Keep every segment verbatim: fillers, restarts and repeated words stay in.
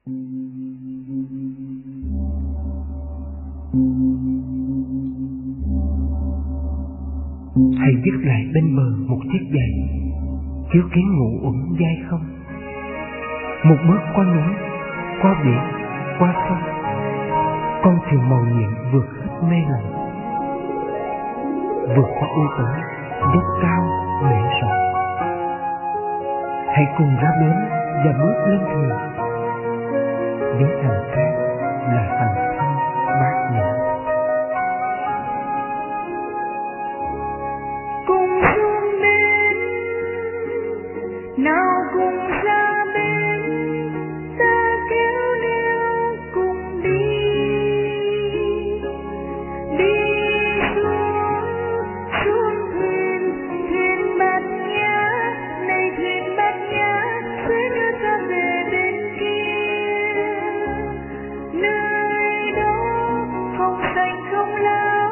Hãy dứt lại bên bờ một chiếc giày, chiếu kiến ngủ uẩn dai không. Một bước qua núi, qua biển, qua sông, con thuyền màu nhiệm vượt hết mê lạnh, vượt qua u tối, dốc cao, bể rộng. Hãy cùng ra bến và bước lên thuyền, với hành trang là hành thân bát nhã. Cùng xuống bến, nào cùng ra bến, ta kéo nhau cùng đi, đi xuống, xuống thuyền, thuyền bát nhã, này thuyền bát nhã, sẽ đưa ta về bên kia, nơi đó không xanh không lao.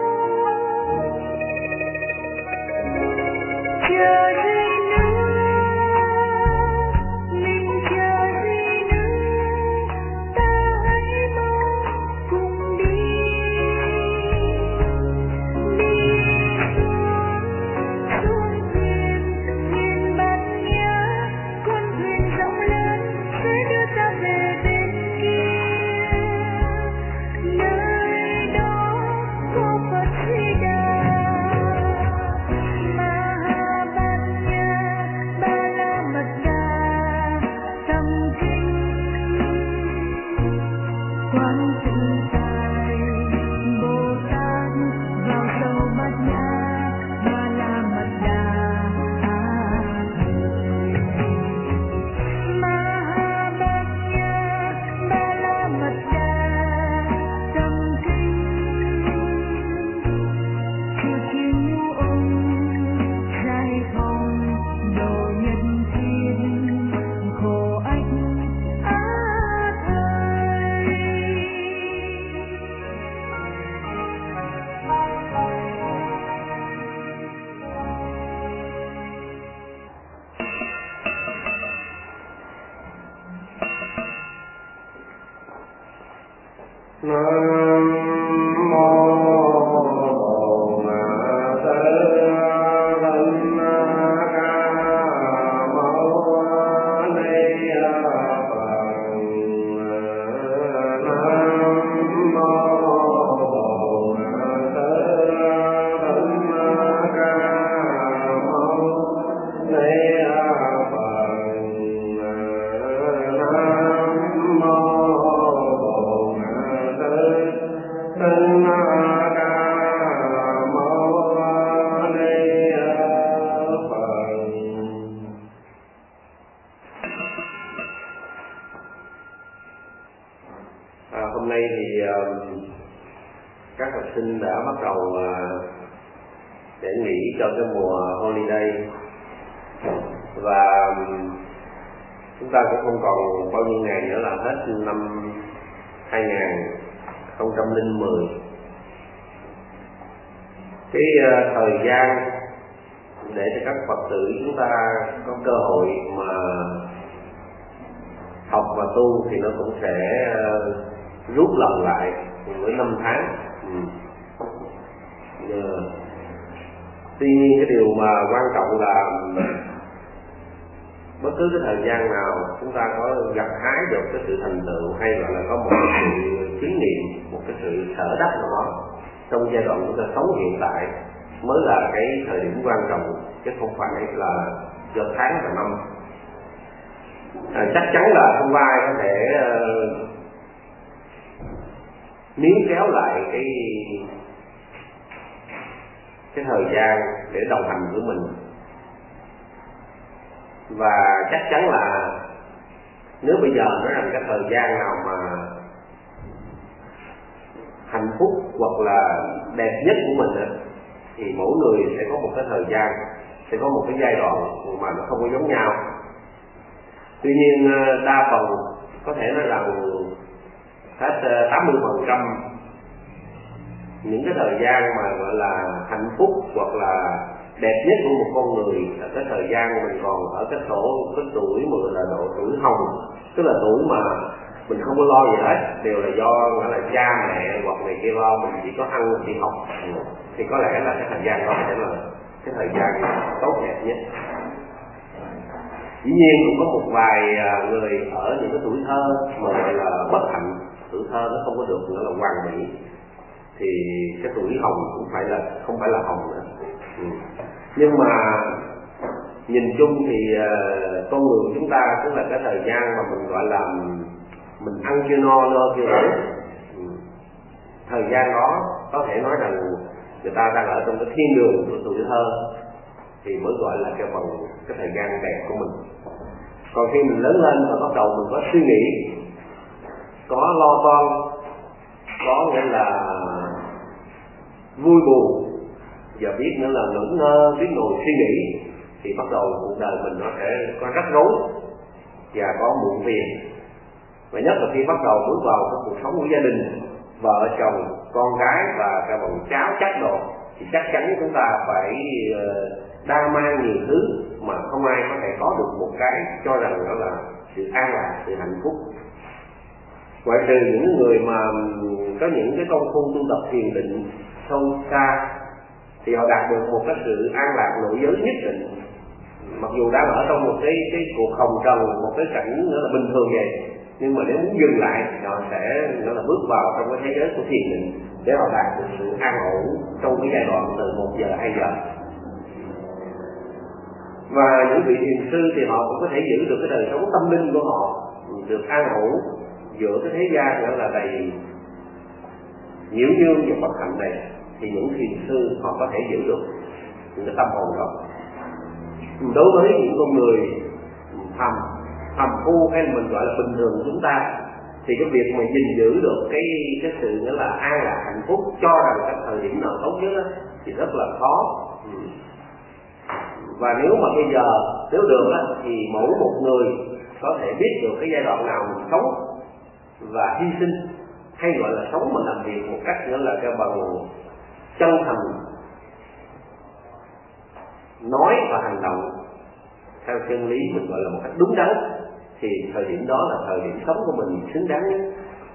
Chờ gì nữa, mình chờ gì nữa, ta hãy mau cùng đi, đi xuống, xuống thuyền, thuyền bát nhã, con thuyền rộng lớn sẽ đưa ta về bên kia, nơi đó có Phật Di Đà. Quán tự tại Bồ Tát vào sâu bát nhã, Ba La Mật Đa A Thời. Ma Ha Bát Nhã, Ba La Mật Đa tâm kinh, chư thiên nhu ông dài không độ nhân thiên, khổ ách A Thời. Nam mô Bổn Sư Thích Ca Mâu Ni Phật. Nam mô Bổn Sư Thích Ca Mâu Ni Phật. Nam mô À, hôm nay thì uh, các học sinh đã bắt đầu uh, để nghỉ cho cái mùa holiday, và um, chúng ta cũng không còn bao nhiêu ngày nữa là hết năm hai không không không. Cái uh, thời gian để cho các Phật tử chúng ta có cơ hội mà học và tu thì nó cũng sẽ uh, rút lần lại với năm tháng. Ừ. Yeah. Tuy nhiên cái điều mà quan trọng là bất cứ cái thời gian nào chúng ta có gặt hái được cái sự thành tựu, hay gọi là có một cái sự chứng nghiệm, một cái sự sở đắc nào đó trong giai đoạn chúng ta sống hiện tại, mới là cái thời điểm quan trọng, chứ không phải là do tháng và năm. À, chắc chắn là không ai có thể uh, níu kéo lại cái cái thời gian để đồng hành với mình, và chắc chắn là nếu bây giờ nói rằng cái thời gian nào mà hạnh phúc hoặc là đẹp nhất của mình ấy, thì mỗi người sẽ có một cái thời gian, sẽ có một cái giai đoạn mà nó không có giống nhau. Tuy nhiên đa phần có thể nói rằng hết tám mươi phần trăm những cái thời gian mà gọi là hạnh phúc hoặc là đẹp nhất của một con người là cái thời gian mình còn ở cái tổ cái tuổi mà gọi là độ tuổi hồng, tức là tuổi mà mình không có lo gì hết, đều là do gọi là cha mẹ hoặc này kia lo, mình chỉ có ăn mình đi học, thì có lẽ là cái thời gian đó sẽ là cái thời gian tốt đẹp nhất. Dĩ nhiên cũng có một vài người ở những cái tuổi thơ mà gọi là bất hạnh, tuổi thơ nó không có được nữa là hoàn mỹ, thì cái tuổi hồng cũng phải là không phải là hồng nữa. Ừ. Nhưng mà nhìn chung thì uh, con người của chúng ta tức là cái thời gian mà mình gọi là mình ăn chưa no lo chưa đủ. Ừ. Thời gian đó có thể nói rằng người ta đang ở trong cái thiên đường của tuổi thơ thì mới gọi là cái phần cái thời gian đẹp của mình. Còn khi mình lớn lên và bắt đầu mình có suy nghĩ, có lo toan, có nghĩa là vui buồn và biết nữa là ngẩn ngơ, biết ngồi suy nghĩ, thì bắt đầu cuộc đời mình nó sẽ có rắc rối và có muộn phiền. Và nhất là khi bắt đầu bước vào cái cuộc sống của gia đình, vợ chồng, con cái và cả bọn cháu chắc đồ, thì chắc chắn chúng ta phải đa mang nhiều thứ mà không ai có thể có được một cái cho rằng đó là sự an lạc, sự hạnh phúc. Ngoại trừ những người mà có những cái công phu tu tập thiền định sâu xa thì họ đạt được một cái sự an lạc nội giới nhất định, mặc dù đang ở trong một cái cái cuộc hồng trần, một cái cảnh nữa là bình thường vậy, nhưng mà nếu muốn dừng lại thì họ sẽ nó là bước vào trong cái thế giới của thiền định để họ đạt được sự an ổn trong cái giai đoạn từ một giờ hai giờ. Và những vị thiền sư thì họ cũng có thể giữ được cái đời sống tâm linh của họ được an ổn giữa cái thế gian nữa là đầy nhiễu nhương và bất hạnh này, thì những thiền sư họ có thể giữ được những cái tâm hồn đó. Đối với những con người thầm thầm phu hay mình gọi là bình thường của chúng ta thì cái việc mà gìn giữ được cái cái sự nghĩa là an lạc hạnh phúc cho rằng cái thời điểm nào tốt nhất đó, thì rất là khó. Và nếu mà bây giờ nếu được đó, thì mỗi một người có thể biết được cái giai đoạn nào mình sống và hy sinh, hay gọi là sống mà làm việc một cách nữa là cái bằng chân thành, nói và hành động theo chân lý mình gọi là một cách đúng đắn, thì thời điểm đó là thời điểm sống của mình xứng đáng nhất.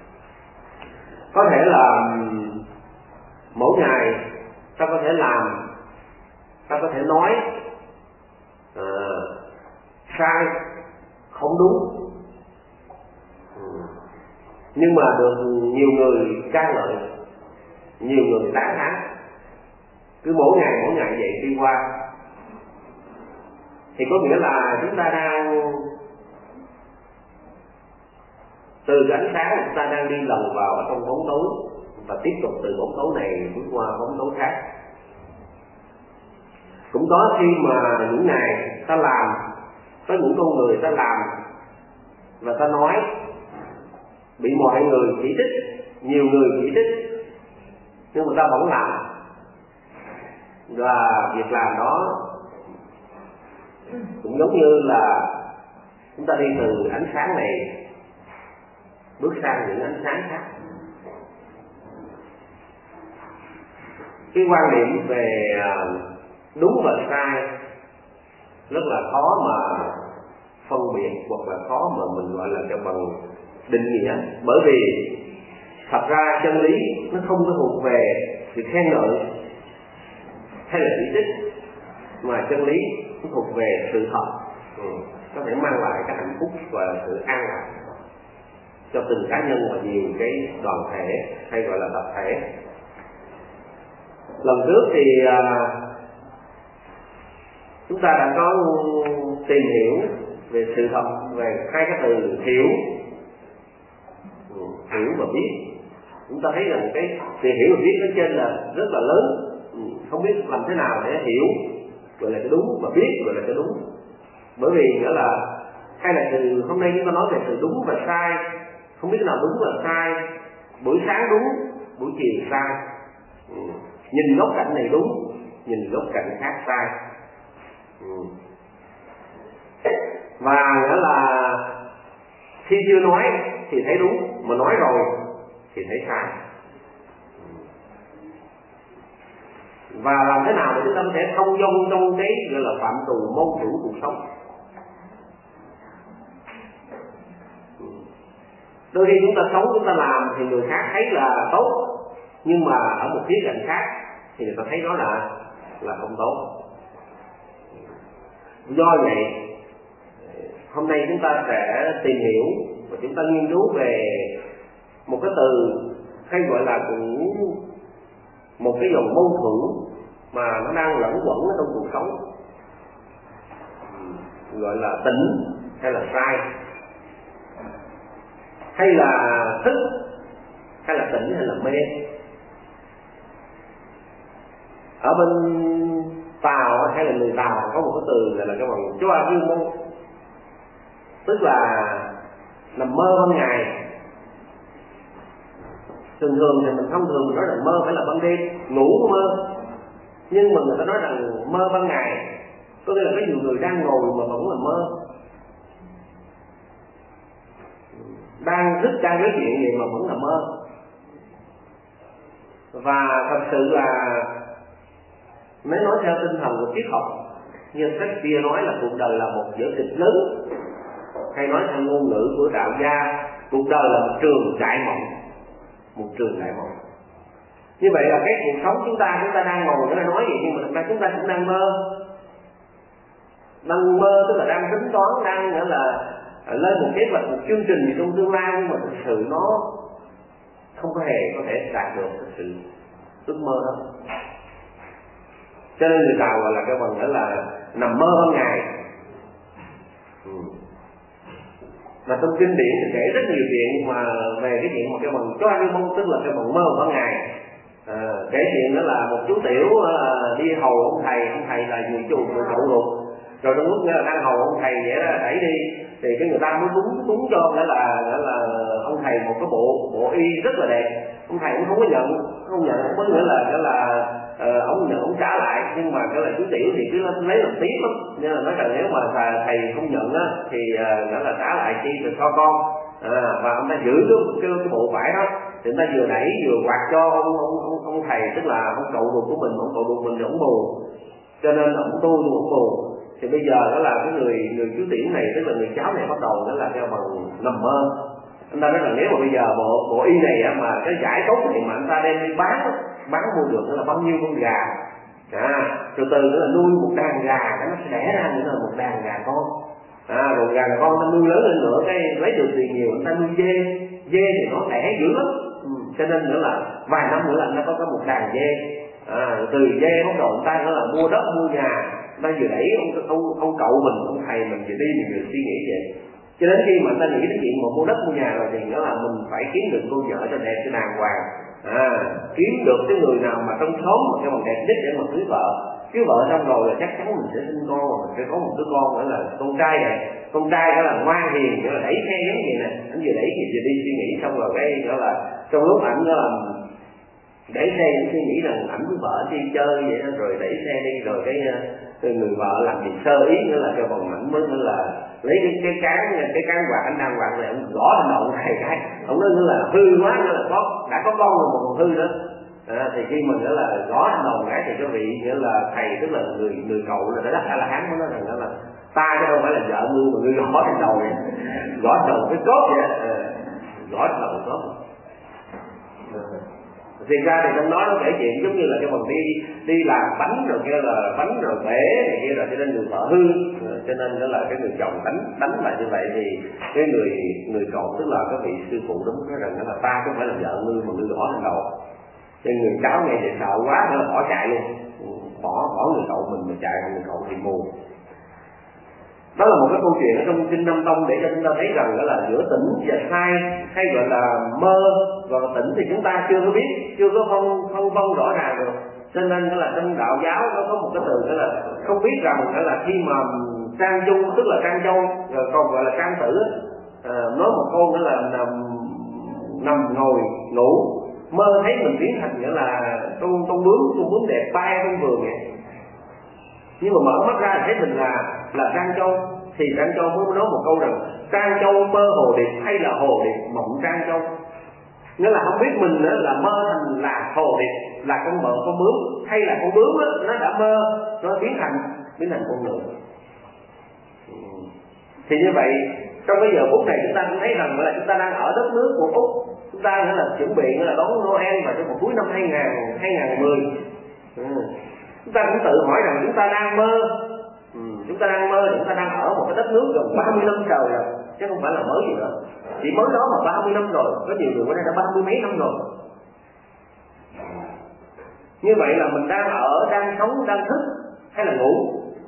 Có thể là mỗi ngày ta có thể làm, ta có thể nói à, sai, không đúng, nhưng mà được nhiều người ca ngợi, nhiều người tán thán. Cứ mỗi ngày mỗi ngày vậy đi qua thì có nghĩa là chúng ta đang từ cái ánh sáng chúng ta đang đi lần vào ở trong bóng tối và tiếp tục từ bóng tối này bước qua bóng tối khác. Cũng có khi mà những ngày ta làm, có những con người ta làm và ta nói bị mọi người chỉ trích, nhiều người chỉ trích, nhưng mà ta vẫn làm, và việc làm đó cũng giống như là chúng ta đi từ ánh sáng này bước sang những ánh sáng khác. Cái quan điểm về đúng và sai rất là khó mà phân biệt, hoặc là khó mà mình gọi là cho bằng định nghĩa, bởi vì thật ra chân lý nó không có thuộc về sự khen ngợi hay là chỉ trích, mà chân lý nó thuộc về sự thật, ừ, có thể mang lại cái hạnh phúc và sự an lạc cho từng cá nhân và nhiều cái đoàn thể hay gọi là tập thể. Lần trước thì à, chúng ta đã có tìm hiểu về sự thật, về hai cái từ hiểu, hiểu và biết. Chúng ta thấy rằng cái sự hiểu và biết ở trên là rất là lớn, không biết làm thế nào để hiểu gọi là cái đúng và biết gọi là cái đúng. Bởi vì nghĩa là hay là từ hôm nay chúng ta nói về từ đúng và sai, không biết nào đúng và sai, buổi sáng đúng, buổi chiều sai, ừ. Nhìn góc cạnh này đúng, nhìn góc cạnh khác sai, ừ. Và nghĩa là khi chưa nói thì thấy đúng, mà nói rồi thì thấy sai. Và làm thế nào để chúng ta có thể thông dong trong cái gọi là phạm trù mâu thuẫn cuộc sống. Đôi khi chúng ta sống, chúng ta làm thì người khác thấy là tốt, nhưng mà ở một khía cạnh khác thì người ta thấy đó là là không tốt. Do vậy hôm nay chúng ta sẽ tìm hiểu và chúng ta nghiên cứu về một cái từ hay gọi là cũng một cái dòng mâu thuẫn mà nó đang lẫn quẩn ở trong cuộc sống, gọi là tỉnh hay là sai, hay là thức hay là tỉnh hay là mê. Ở bên Tàu hay là người Tàu có một cái từ gọi là cái bằng choa dương môn, tức là nằm mơ ban ngày. Thường thường thì mình thông thường mình nói rằng mơ phải là ban đêm, ngủ mơ, nhưng mà người ta nói rằng mơ ban ngày, có nghĩa là có nhiều người đang ngồi mà vẫn là mơ, đang thức đang nói chuyện gì mà vẫn là mơ. Và thật sự là nếu nói theo tinh thần của triết học, như Shakespeare nói là cuộc đời là một vở kịch lớn, hay nói theo ngôn ngữ của đạo gia, cuộc đời là một trường đại mộng, một trường đại mộng. Như vậy là cái cuộc sống chúng ta chúng ta đang ngồi chúng ta nói gì, nhưng mà thực ra chúng ta cũng đang mơ. Đang mơ tức là đang tính toán, đang nghĩa là lên một kế hoạch, một chương trình gì trong tương lai, nhưng mà thực sự nó không có hề có thể đạt được thực sự ước mơ đó. Cho nên người Tàu gọi là cái bằng nghĩa là nằm mơ ban ngày. Ừ. Mà trong kinh điển thì kể rất nhiều chuyện mà về cái chuyện một cái bằng choa như mông, tức là cái bằng mơ ban ngày. À, kể chuyện đó là một chú tiểu uh, đi hầu ông thầy, ông thầy là người chủ người cậu ruột, rồi trong lúc nghĩa là đang hầu ông thầy vậy đó đẩy đi, thì cái người ta mới cúng cúng cho nghĩa là nghĩa là ông thầy một cái bộ bộ y rất là đẹp. Ông thầy cũng không có nhận, không nhận, không có nghĩa là nghĩa là uh, ông nhận ông trả lại, nhưng mà cái là chú tiểu thì cứ lấy làm tiếc lắm, nên là nói rằng nếu mà thầy không nhận á thì uh, nghĩa là trả lại chi rồi cho con. À, và ông ta giữ cái, cái, cái bộ vải đó, thì người ta vừa đẩy vừa quạt cho ông ông ông, ông thầy, tức là ông cậu ruột của mình, ông cậu ruột mình thì ông mù, cho nên là ông tu nhưng ông mù. Thì bây giờ đó là cái người người chú tiểu này, tức là người cháu này bắt đầu đó là theo bằng nằm mơ. Anh ta nói là nếu mà bây giờ bộ bộ y này á, mà cái giải tốt thì mà anh ta đem đi bán bán mua được đó là bao nhiêu con gà, à, từ từ nữa là nuôi một đàn gà, nó sẽ đẻ ra nữa là một đàn gà con. À, rồi gà con ta nuôi lớn lên nữa, cái lấy được tiền nhiều, người ta nuôi dê, dê thì nó đẻ dữ lắm, ừ, cho nên nữa là vài năm nữa là nó có có một đàn dê. À, từ dê bắt đầu người ta nữa là mua đất mua nhà, người ta vừa đẩy ông ông ông cậu mình, ông thầy mình vừa đi mình vừa suy nghĩ vậy. Cho đến khi mà người ta nghĩ đến chuyện mà mua đất mua nhà rồi thì nó là mình phải kiếm được cô vợ cho đẹp cho đàng hoàng, à, kiếm được cái người nào mà trong xóm mà cái bằng đẹp nhất để mà cưới vợ. Cưới vợ xong rồi là chắc chắn mình sẽ sinh con, mình sẽ có một đứa con nữa là con trai này, con trai đó là ngoan hiền, đó là đẩy xe giống vậy nè, anh vừa đẩy thì vừa đi suy nghĩ, xong rồi cái đó là trong lúc ảnh đó là đẩy xe anh suy nghĩ rằng ảnh với vợ đi chơi vậy đó, rồi đẩy xe đi, rồi cái, cái người vợ làm gì sơ ý nữa là cái bằng ảnh mới nữa là lấy cái cái cán cái cán quạt anh đang quạt này, ông gõ lên đầu thầy cái, ông nói nữa là hư quá, nữa là có đã có con rồi mà còn hư nữa. À, thì khi mình nữa là gõ lên đầu cái thì cái vị nghĩa là thầy, tức là người người cậu là đã đắc là hán mới nói rằng đó là ta chứ đâu phải là vợ ngươi mà ngươi gõ lên đầu vậy, gõ đầu cái cốt vậy, à, gõ đầu cái cốt. Thì ra thì trong đó nó kể chuyện giống như là cái bằng đi đi làm bánh rồi kia là bánh rồi bể này kia, rồi cho nên người vợ hư, cho nên đó là cái người chồng đánh đánh lại như vậy, thì cái người người cậu tức là cái vị sư phụ đúng nói rằng đó là ta không phải là vợ ngươi mà ngươi gõ lên đầu. Cho người cháu nghe thì sợ quá nữa là bỏ chạy luôn, bỏ bỏ người cậu mình mà chạy, người cậu thì mù. Đó là một cái câu chuyện ở trong kinh Nam Tông để cho chúng ta thấy rằng đó là giữa tỉnh và sai, hay gọi là mơ và tỉnh thì chúng ta chưa có biết, chưa có phân phân vân rõ ràng được. Cho nên đó là trong đạo giáo nó có một cái từ đó là không biết rằng đó là khi mà Trang Trung, tức là Trang Châu, rồi còn gọi là Trang Tử, à, nói một câu nữa là nằm nằm ngồi ngủ mơ thấy mình biến thành nghĩa là con con bướm, con bướm đẹp bay trong vườn vậy. Nhưng mà mở mắt ra thì thấy mình là là Trang Châu, thì Trang Châu mới nói một câu rằng Trang Châu mơ hồ điệp hay là hồ điệp mộng Trang Châu. Nghĩa là không biết mình nữa là mơ thành là hồ điệp, là con mợ con bướm, hay là con bướm đó, nó đã mơ nó biến thành biến thành con người. Thì như vậy Trong cái giờ phút này chúng ta cũng thấy rằng là chúng ta đang ở đất nước của Úc, chúng ta nghĩa là chuẩn bị là đón Noel vào trong cuối năm hai nghìn mười. Ừ. Chúng ta cũng tự hỏi rằng chúng ta đang mơ, ừ. chúng ta đang mơ, chúng ta đang ở một cái đất nước gần ba mươi năm trời rồi, chứ không phải là mới gì nữa. Chỉ mới đó mà ba mươi năm rồi, có nhiều người ở đây đã ba mươi mấy năm rồi. Như vậy là mình đang ở, đang sống, đang thức hay là ngủ?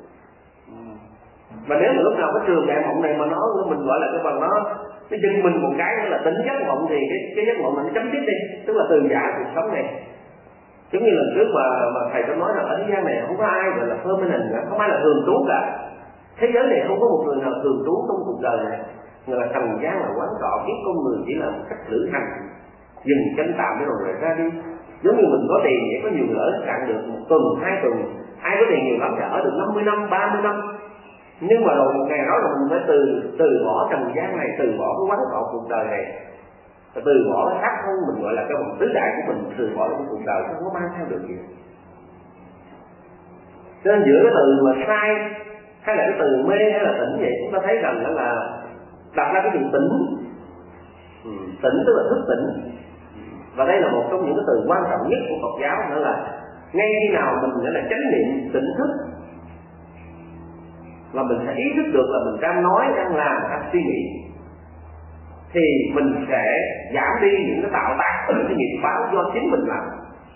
Và nếu mà lúc nào cái trường đại mộng này mà nó mình gọi là cái bằng nó nó dừng mình một cái nữa là tỉnh giấc mộng thì cái cái giấc mộng này nó chấm dứt đi, tức là từ giả cuộc sống này. Giống như lần trước mà mà thầy có nói là ở thế gian này không có ai gọi là permanent nữa, không ai là thường trú cả. Thế giới này không có một người nào thường trú trong cuộc đời này. Người là trần gian là quán trọ, kiếp con người chỉ là một cách lữ hành, dừng chân tạm để rồi ra đi. Giống như mình có tiền vậy, có nhiều người ở cạn được một tuần, hai tuần, ai có tiền nhiều lắm thì ở được năm mươi năm, ba mươi năm. Nhưng mà rồi một ngày đó là mình phải từ từ bỏ trần gian này, từ bỏ cái quán trọ cuộc đời này, từ bỏ cái khác hơn mình gọi là cái vòng tứ đại của mình, từ bỏ cái cuộc đời không có mang theo được gì. Cho nên giữa cái từ mà sai hay là cái từ mê hay là tỉnh vậy, chúng ta thấy rằng đó là đặt ra cái từ tỉnh. Ừ, tỉnh tức là thức tỉnh. Và đây là một trong những cái từ quan trọng nhất của Phật giáo, nữa là ngay khi nào mình đã là chánh niệm tỉnh thức và mình sẽ ý thức được là mình đang nói, đang làm, đang suy nghĩ, thì mình sẽ giảm đi những cái tạo tác, những cái nghiệp báo do chính mình làm.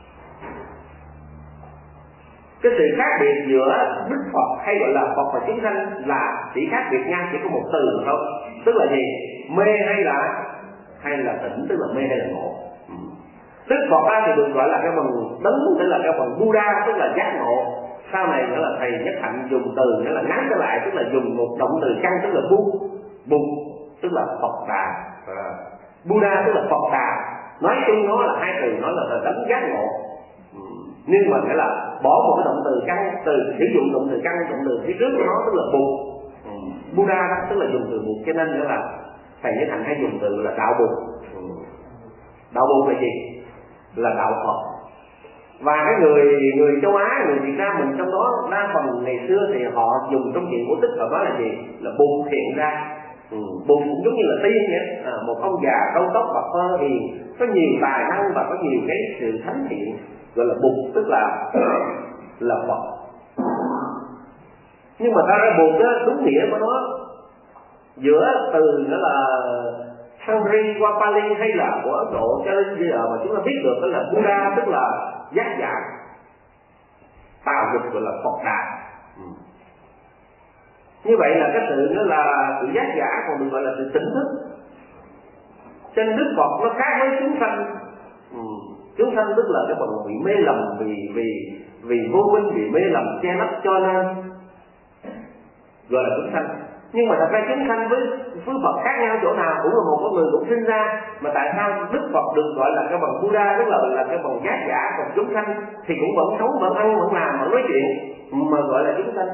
Cái sự khác biệt giữa Đức Phật hay gọi là Phật và chúng sanh là chỉ khác biệt nhau chỉ có một từ thôi, tức là gì? Mê hay là hay là tỉnh, tức là mê hay là ngộ. Đức Phật á thì được gọi là cái phần đấng, tức là cái phần Buddha, tức là giác ngộ. Sau này nữa là thầy Nhất Hạnh dùng từ nữa là ngắn trở lại, tức là dùng một động từ căn, tức là bu, bục, tức là Phật Đà. À. Buddha tức là Phật Đà. Nói chung nó là hai từ, nói là đấng giác ngộ. Ừ. Nhưng mà nghĩa là bỏ một cái động từ căn, từ sử dụng động từ căn, động từ phía trước của nó tức là bục. Ừ. Buddha đó, tức là dùng từ bục, cho nên nữa là thầy Nhất Hạnh hay dùng từ là đạo bục. Ừ. Đạo bục là gì? Là đạo Phật. Và cái người người châu Á, người Việt Nam mình trong đó đa phần ngày xưa thì họ dùng trong chuyện cổ tích, họ nói là gì? Là Bụt hiện ra. Ừ, Bụt cũng giống như là tiên vậy, à, một ông già râu tóc bạc phơ hiền, có nhiều tài năng và có nhiều cái sự thánh thiện, gọi là Bụt, tức là là Phật. Nhưng mà ta ra Bụt đó, đúng nghĩa của nó giữa từ đó là Sanskrit qua Pali hay là của Ấn Độ cho đến bây giờ mà chúng ta biết được đó là Buddha, tức là giác giả, tào dịch gọi là Phật Đà. Ừ. Như vậy là cái sự đó là sự giác giả còn được gọi là sự tỉnh thức. Trên Đức Phật nó khác với chúng sanh. Ừ. Chúng sanh tức là cái phần bị mê lầm, vì vì vì vô minh, vì mê lầm che lấp cho nên gọi là chúng sanh. Nhưng mà thật ra chúng sanh với với Phật khác nhau chỗ nào, cũng là một con người cũng sinh ra, mà tại sao Đức Phật được gọi là cái bằng Buddha, tức là là cái bằng giác giả, còn chúng sanh thì cũng vẫn sống, vẫn ăn, vẫn làm, vẫn nói chuyện mà gọi là chúng sanh?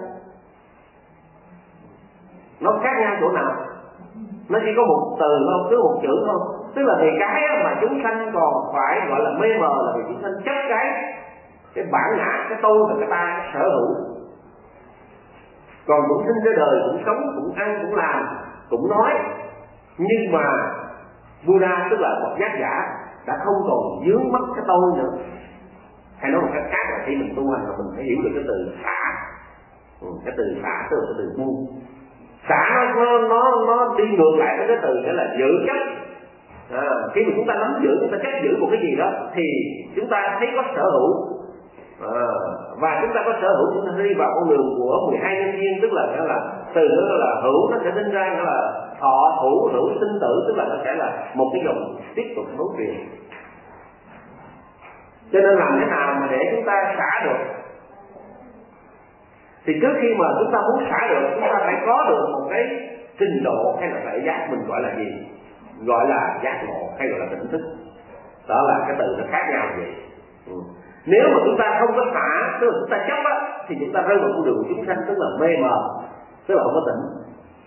Nó khác nhau chỗ nào? Nó chỉ có một từ thôi, cứ một chữ thôi. Tức là vì cái mà chúng sanh còn phải gọi là mê mờ là vì chúng sanh chấp cái cái bản ngã, cái tôi và cái ta, cái sở hữu. Còn cũng sinh ra đời, cũng sống, cũng ăn, cũng làm, cũng nói. Nhưng mà Buddha tức là một giác giả đã không còn dướng mắc cái tôi nữa. Hay nói một cách khác là khi mình tu hành là mình phải hiểu được cái từ xả. Ừ, cái từ xả tức là cái từ buông. Xả nó nó nó đi ngược lại với cái từ đó là giữ chấp. À, khi mà chúng ta nắm giữ, chúng ta chấp giữ một cái gì đó thì chúng ta thấy có sở hữu. À, và chúng ta có sở hữu, chúng ta đi vào con đường của mười hai nhân duyên, tức là đó là từ đó là hữu nó sẽ sinh ra, đó là thọ thủ hữu sinh tử, tức là nó sẽ là một cái dòng tiếp tục nối truyền. Cho nên làm thế nào mà để chúng ta xả được? Thì trước khi mà chúng ta muốn xả được, chúng ta phải có được một cái trình độ hay là tuệ giác, mình gọi là gì? Gọi là giác ngộ hay gọi là tỉnh thức. Đó là cái từ nó khác nhau vậy. Ừ. Nếu mà chúng ta không có xả, tức là chúng ta chấp á, thì chúng ta rơi vào con đường của chúng sanh, tức là mê mờ, tức là không có tỉnh.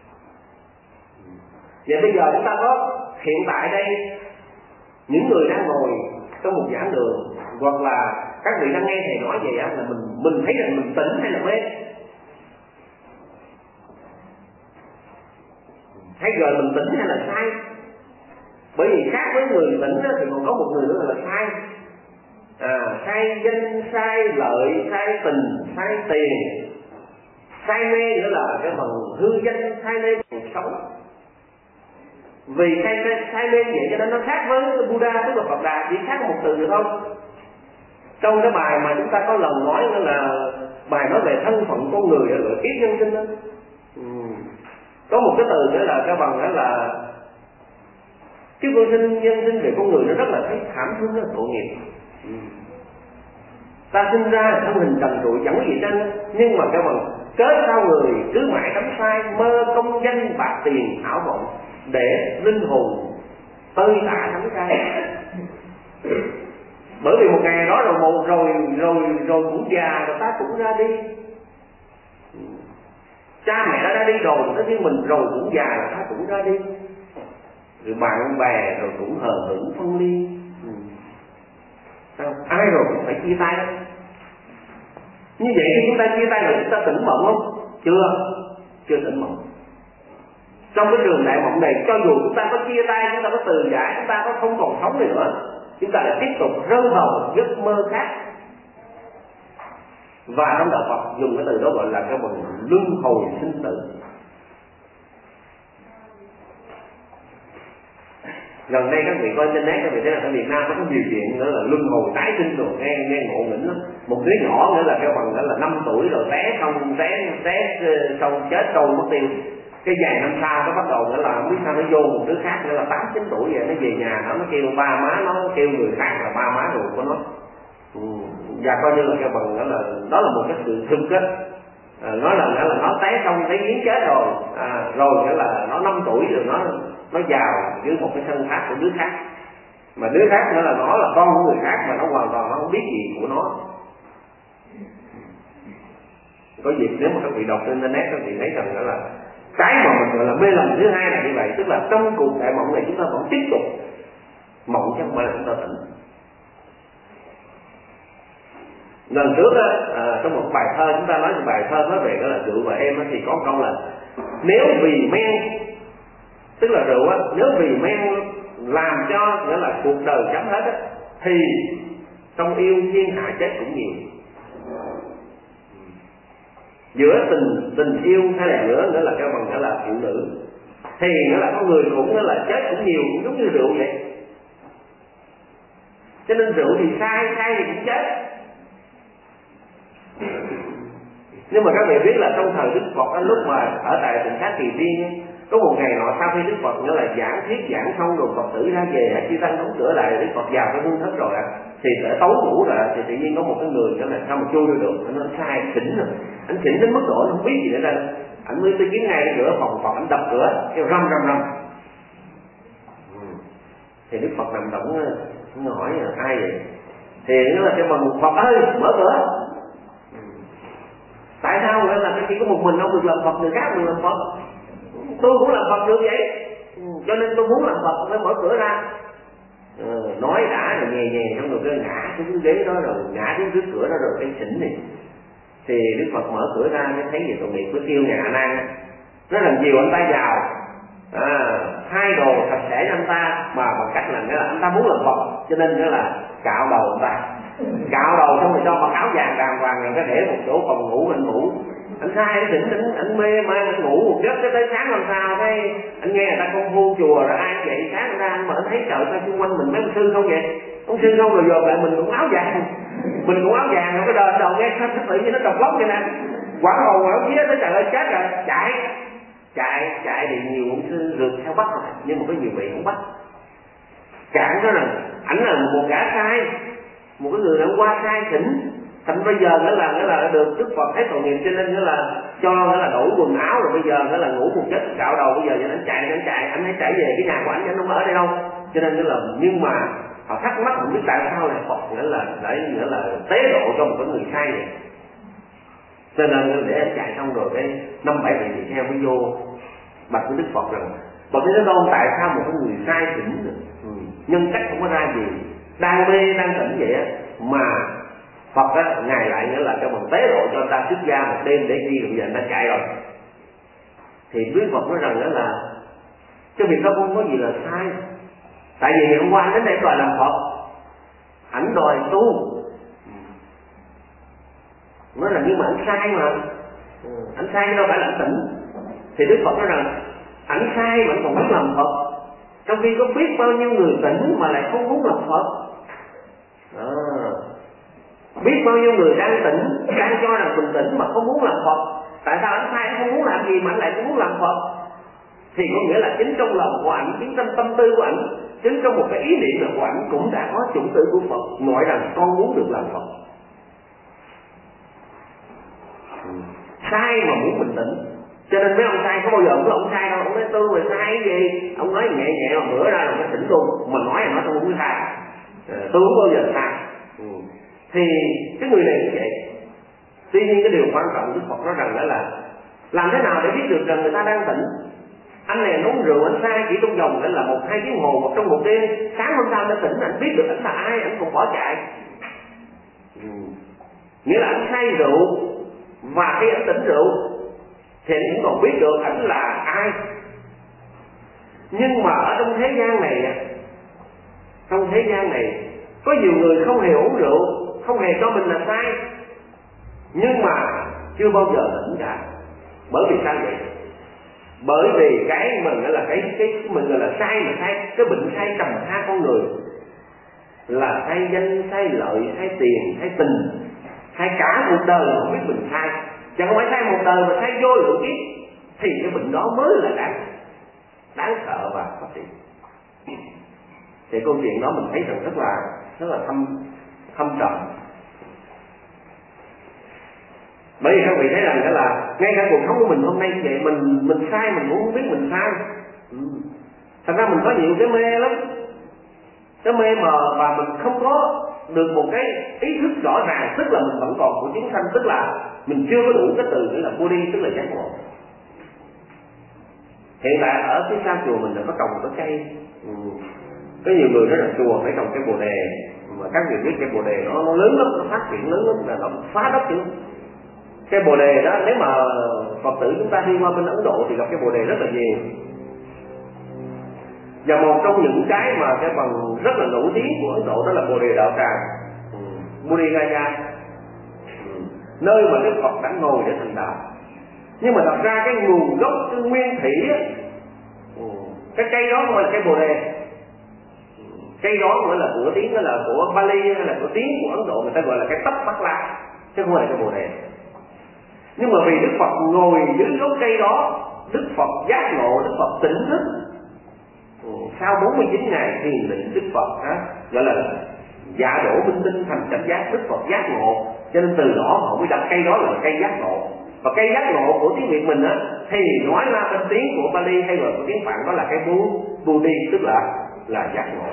Vậy bây giờ chúng ta có hiện tại đây những người đang ngồi trong một giảng đường, hoặc là các vị đang nghe thầy nói vậy á, là mình mình thấy rằng mình tỉnh hay là mê? hay gọi mình tỉnh hay là sai. Bởi vì khác với người tỉnh đó, thì còn có một người nữa là sai. À, sai danh, sai lợi, sai tình, sai tiền, sai mê nữa là cái phần hư danh, sai mê cuộc sống. Vì sai mê, sai mê vậy cho nên nó khác với Buddha tức là Phật Đà, chỉ khác một từ được không? Trong cái bài mà chúng ta có lần nói nữa là bài nói về thân phận con người ở gọi kiếp nhân sinh đó. Ừ. Có một cái từ nữa là cái bằng đó là kiếp nhân sinh, nhân sinh về con người nó rất là thấy thảm thương, rất là tội nghiệp. Ừ. Ta sinh ra thân hình trần trụi chẳng có gì trên, nhưng mà cái bằng cớ sao người cứ mãi đắm sai mơ công danh bạc tiền ảo vọng, để linh hồn tơi tả đắm say. Bởi vì một ngày đó rồi một rồi rồi rồi cũng già rồi ta cũng ra đi. Cha mẹ đã ra đi rồi, tất nhiên mình rồi cũng già rồi ta cũng ra đi. Rồi bạn bè rồi cũng hờ hững phân ly. Sao? Ai rồi cũng phải chia tay. Như vậy khi chúng ta chia tay rồi chúng ta tỉnh mộng không? Chưa, chưa tỉnh mộng. Trong cái trường đại mộng này, cho dù chúng ta có chia tay, chúng ta có từ giải, chúng ta có không còn sống nữa, chúng ta lại tiếp tục rơi vào một giấc mơ khác. Và trong đạo Phật dùng cái từ đó gọi là cái phần luân hồi sinh tử. Gần đây các vị coi trên net, các vị thấy là ở Việt Nam nó có nhiều chuyện nữa là luân hồi tái sinh rồi, nghe nghe ngộ nghĩnh lắm. Một đứa nhỏ nữa là cái bằng đó là năm tuổi rồi té xong té té xong chết trôi mất tiêu. Cái vài năm sau nó bắt đầu nữa là không biết sao nó vô một đứa khác nữa là tám chín tuổi vậy, nó về nhà nó nó kêu ba má nó, kêu người khác là ba má ruột của nó. Ừ. Và coi như là cái bằng đó là đó là một cái sự xung kết. À, nói là nó là nó té xong thấy giếng chết rồi, à, rồi nghĩa là nó năm tuổi rồi nó nó vào dưới một cái thân xác của đứa khác, mà đứa khác nữa là nó là con của người khác mà nó hoàn toàn nó không biết gì của nó. Có dịp nếu mà các vị đọc trên internet các vị thấy rằng đó là cái mà mình gọi là mê lầm thứ hai là như vậy, tức là trong cuộc đại mộng này chúng ta vẫn tiếp tục mộng chứ không phải là chúng ta tỉnh. Lần trước á, à, trong một bài thơ chúng ta nói một bài thơ nói về đó là rượu và em á, thì có câu là nếu vì men, tức là rượu á, nếu vì men làm cho nghĩa là cuộc đời chấm hết á, thì trong yêu thiên hạ chết cũng nhiều. Giữa tình tình yêu hay là giữa nữa là cái bằng nghĩa là phụ nữ, thì nghĩa là có người cũng nghĩa là chết cũng nhiều, cũng giống như rượu vậy. Cho nên rượu thì sai, sai thì cũng chết. Nhưng mà các vị biết là trong thời Đức Phật lúc mà ở tại tỉnh Xá Kỳ Viên, có một ngày nọ sau khi Đức Phật nghĩa là giảng thuyết giảng xong rồi Phật tử ra về, chư tăng đóng cửa lại, Đức Phật vào cái hương thất rồi ạ, thì để tấu ngủ rồi thì tự nhiên có một cái người đó là sao mà chui được, anh sai chỉnh rồi, anh chỉnh đến mức độ không biết gì nữa đâu, anh mới tới kiếm ngay cửa phòng Phật, anh đập cửa kêu rầm rầm rầm. Thì Đức Phật nằm động nó hỏi ai vậy, thì nó là cái bằng Phật ơi mở cửa. Tại sao lại là cái chỉ có một mình ông được làm Phật, người khác được làm Phật? Tôi cũng làm Phật được vậy, cho nên tôi muốn làm Phật mới mở cửa ra. Ừ, nói đã rồi nhè nhè xong rồi cái ngã xuống cái ghế đó rồi ngã xuống trước cửa đó rồi cái xỉn này. Thì Đức Phật mở cửa ra mới thấy gì tội nghiệp cứ kêu nhà nan, nó làm chiều anh ta vào, à, hai đồ sạch sẽ cho anh ta mà bằng cách là nghĩa là anh ta muốn làm Phật, cho nên nghĩa là cạo đầu anh ta. Cạo đầu xong rồi cho mặc áo vàng đàng hoàng rồi cái để một chỗ phòng ngủ anh ngủ. Anh sai anh tỉnh anh, anh mê man anh ngủ một giấc cái tới sáng làm sao cái anh nghe người ta công phu chùa rồi ai vậy sáng ra anh mở thấy trời sao xung quanh mình mấy ông sư không vậy, ông sư không rồi dồn lại mình cũng áo vàng, mình cũng áo vàng rồi cái đời đầu nghe sao tự nhiên nó độc lóc vậy nè, quảng hồn ở phía tới trời ơi chết rồi chạy chạy chạy thì nhiều ông sư rượt theo bắt rồi nhưng mà có nhiều vị không bắt cản đó là ảnh là một gã sai, một cái người đã qua sai thỉnh, thành bây giờ nữa là nữa là được Đức Phật thấy tội nghiệp cho nên nữa là cho nữa là đổi quần áo rồi bây giờ nữa là ngủ một giấc cạo đầu, bây giờ cho anh chạy anh chạy anh hãy chạy về cái nhà của anh, anh không ở đây đâu, cho nên nữa là nhưng mà họ thắc mắc không biết tại sao là Phật nữa là để nữa là tế độ cho một cái người sai này, cho nên để anh chạy xong rồi cái năm bảy vị tỳ kheo mới vô bạch với Đức Phật rằng Phật Thế Tôn tại sao một cái người sai tỉnh ừ, nhân cách không có ra gì, đang mê đang tỉnh vậy á mà Phật á ngài lại nghĩa là cho bằng tế độ cho ta xuất gia một đêm để đi rồi bây giờ ta chạy rồi. Thì Đức Phật nói rằng đó là Chứ việc đó không có gì là sai. Tại vì ngày hôm qua đến đây đòi làm Phật, ảnh đòi tu, nói là nhưng mà ảnh sai mà, ảnh sai đâu phải là ảnh tỉnh. Thì Đức Phật nói rằng ảnh sai mà còn muốn làm Phật, trong khi có biết bao nhiêu người tỉnh mà lại không muốn làm Phật. À, biết bao nhiêu người đang tỉnh, đang cho rằng mình tỉnh mà không muốn làm Phật. Tại sao ảnh sai, ảnh không muốn làm gì mà ảnh lại không muốn làm Phật? Thì có nghĩa là chính trong lòng của ảnh, chính trong tâm tư của ảnh, chính trong một cái ý niệm là của ảnh cũng đã có chủng tử của Phật, nói rằng con muốn được làm Phật. Sai mà muốn bình tĩnh. Cho nên mấy ông sai có bao giờ ông nói ông sai đâu, ông nói tôi mà sai cái gì, ông nói nhẹ nhẹ mà bữa ra là cái tỉnh luôn, mà nói là nói tôi không sai, tôi không bao giờ sai. Ừ. Thì cái người này cũng vậy. Tuy nhiên cái điều quan trọng Đức Phật nói rằng đó là làm thế nào để biết được rằng người ta đang tỉnh. Anh này uống rượu anh sai chỉ trong vòng là một hai tiếng hồ, một trong một đêm, sáng hôm sau đã tỉnh, anh biết được anh là ai, anh còn bỏ chạy. Ừ. Nghĩa là anh say rượu, và khi anh tỉnh rượu thì anh cũng còn biết được anh là ai. Nhưng mà ở trong thế gian này, trong thế gian này có nhiều người không hề uống rượu, không hề cho mình là sai, nhưng mà chưa bao giờ tỉnh cả. Bởi vì sao vậy? Bởi vì cái mình là cái cái mình gọi là sai mà sai, cái bệnh sai trầm tha con người là sai danh, sai lợi, sai tiền, sai tình, sai cả một đời mà không biết mình sai. Chẳng không phải sai một đời mà sai vô lượng kiếp, thì cái bệnh đó mới là đáng đáng sợ và phát triển. Thì câu chuyện đó mình thấy rằng rất là rất là thâm thâm trầm. Bởi vì các vị thấy rằng đó là ngay cả cuộc sống của mình hôm nay vậy, mình mình sai mình cũng không biết mình sai. Ừ. Thật ra mình có nhiều cái mê lắm, cái mê mờ và mình không có được một cái ý thức rõ ràng, tức là mình vẫn còn của chúng sanh, tức là mình chưa có đủ cái từ nghĩa là Bodhi, tức là giác ngộ. Hiện tại ở phía sau chùa mình là có trồng một cái cây, ừ. Có nhiều người nói là chùa phải trồng cây bồ đề, mà các vị biết cây bồ đề nó, nó lớn lắm, nó phát triển lớn lắm, là nó phá đất chứ. Cây bồ đề đó, nếu mà Phật tử chúng ta đi qua bên Ấn Độ thì gặp cây bồ đề rất là nhiều. Và một trong những cái mà cái bằng rất là nổi tiếng của Ấn Độ đó là bồ đề đạo tràng, ừ. Bodhi Gaya, ừ. Nơi mà Đức Phật đã ngồi để thành đạo. Nhưng mà thật ra cái nguồn gốc, cái nguyên thủy á, ừ. cái cây đó không phải là cây bồ đề. Cây đó gọi là của tiếng, đó là của Bali hay là của tiếng của Ấn Độ, người ta gọi là cái tấp bắc la, chứ không phải là cái bồ đề. Nhưng mà vì Đức Phật ngồi dưới gốc cây đó, Đức Phật giác ngộ, Đức Phật tỉnh thức. Ừ, sau bốn mươi chín ngày thiền định, Đức Phật á, gọi là dạ đổ minh tinh thành chánh giác, Đức Phật giác ngộ. Cho nên từ đó họ mới đặt cây đó là cây giác ngộ. Và cây giác ngộ của tiếng Việt mình á, thì nói ra bên tiếng của Bali hay là của tiếng Phạn đó là cái bu Bodhi, tức là là giác ngộ.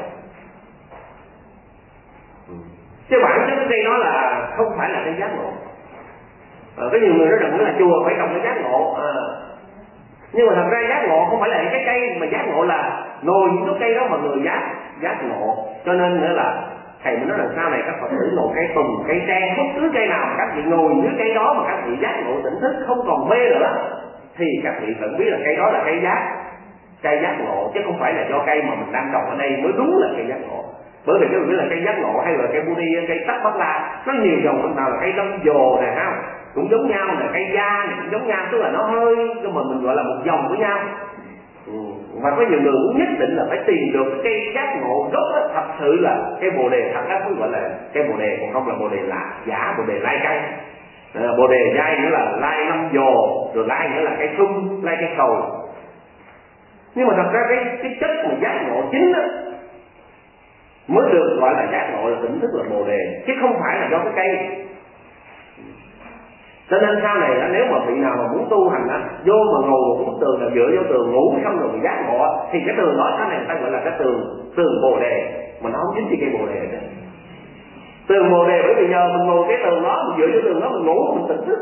Ừ. Chứ bản chất cái cây đó là không phải là cây giác ngộ. À, có nhiều người nói rằng là chùa phải trồng cái giác ngộ, à, nhưng mà thật ra giác ngộ không phải là cái cây, mà giác ngộ là ngồi những cái cây đó mà người giác giác ngộ. Cho nên nữa là thầy mới nói là sau này các Phật tử ngồi cây tùng, cây tre, bất cứ cây nào các vị ngồi dưới cây đó mà các vị giác ngộ tỉnh thức, không còn mê nữa, thì các vị cần biết là cây đó là cây giác, cây giác ngộ, chứ không phải là do cây mà mình đang trồng ở đây mới đúng là cây giác ngộ. Bởi vì cái biết là cây giác ngộ hay là cây Bodhi, cây tắc bắc la, nó nhiều dòng, nào là cây lâm dồ này ha, cũng giống nhau, là cây da này cũng giống nhau, tức là nó hơi cái mà mình gọi là một dòng với nhau. Ừ. Và có nhiều người cũng nhất định là phải tìm được cái cây giác ngộ gốc đó, thật sự là cây bồ đề thật đó mới gọi là cây bồ đề, còn không là bồ đề là giả, bồ đề lai cây. À, bồ đề dai nữa là lai lâm dồ, rồi lai nữa là cây sung, lai cây sồi. Nhưng mà thật ra cái cái chất mà giác ngộ chính đó mới được gọi là giác ngộ, là tỉnh thức, là bồ đề, chứ không phải là do cái cây. Cho nên sau này nếu mà vị nào mà muốn tu hành á, vô mà ngồi một bức tường là dựa vô tường ngủ xong rồi bị giác ngộ, thì cái tường đó sau này người ta gọi là cái tường tường bồ đề, mà nó không dính gì cây bồ đề nữa. Tường bồ đề bởi vì giờ mình ngồi cái tường đó, mình dựa vô tường đó mình ngủ mình tỉnh thức.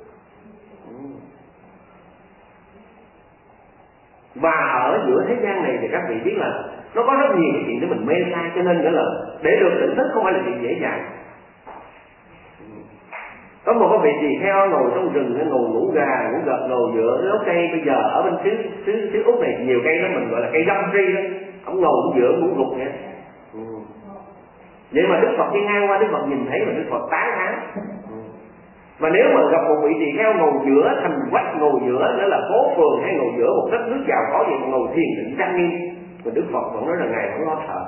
Và ở giữa thế gian này thì các vị biết là nó có rất nhiều cái chuyện để mình mê sai, cho nên nghĩa là để được tỉnh thức không phải là chuyện dễ dàng. Có một cái vị tỳ kheo ngồi trong rừng, ngồi ngủ gà ngủ gật, ngồi giữa gốc cây. Bây giờ ở bên xứ xứ xứ Úc này nhiều cây đó, mình gọi là cây găm tri đó. Ông ngồi giữa ngủ gục vậy. Ừ. Vậy mà Đức Phật đi ngang qua, Đức Phật nhìn thấy mà Đức Phật tán thán. Mà nếu mà gặp một vị tỳ kheo ngồi giữa thành quách, ngồi giữa nữa là phố phường, hay ngồi giữa một đất nước giàu có gì mà ngồi thiền định trang nghiêm, mà Đức Phật vẫn nói là ngài không lo sợ.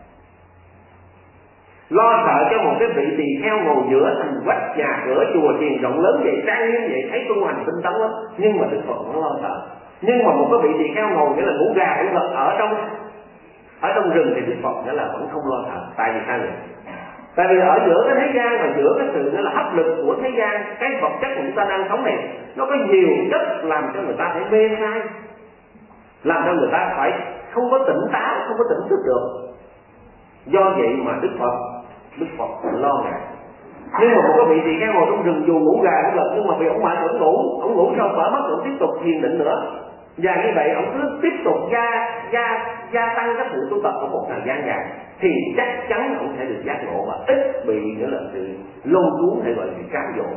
Lo sợ cho một cái vị tỳ kheo ngồi giữa thành quách, nhà cửa chùa chiền rộng lớn vậy, trang nghiêm vậy, thấy tu hành tinh tấn lắm, nhưng mà Đức Phật vẫn lo sợ. Nhưng mà một cái vị tỳ kheo ngồi nghĩa là ngủ gà ngủ gật ở trong ở trong rừng thì Đức Phật nghĩa là vẫn không lo sợ. Tại vì sao vậy? Tại vì ở giữa cái thế gian và giữa cái sự là hấp lực của thế gian, cái vật chất của chúng ta đang sống này, nó có nhiều chất làm cho người ta phải mê sai, làm cho người ta phải không có tỉnh táo, không có tỉnh thức được. Do vậy mà Đức Phật Đức Phật lo ngại. Nhưng mà một cái vị tỳ kheo ngồi trong rừng dù ngủ gà cũng gật, nhưng mà vì ông mệt vẫn ngủ, ông ngủ xong mở mắt ông tiếp tục thiền định nữa. Và như vậy ông cứ tiếp tục gia gia gia tăng cái sự tu tập của một thời gian dài, thì chắc chắn ông sẽ được giác ngộ và ít bị nữa là sự lôi cuốn hay gọi là sự cám dỗ.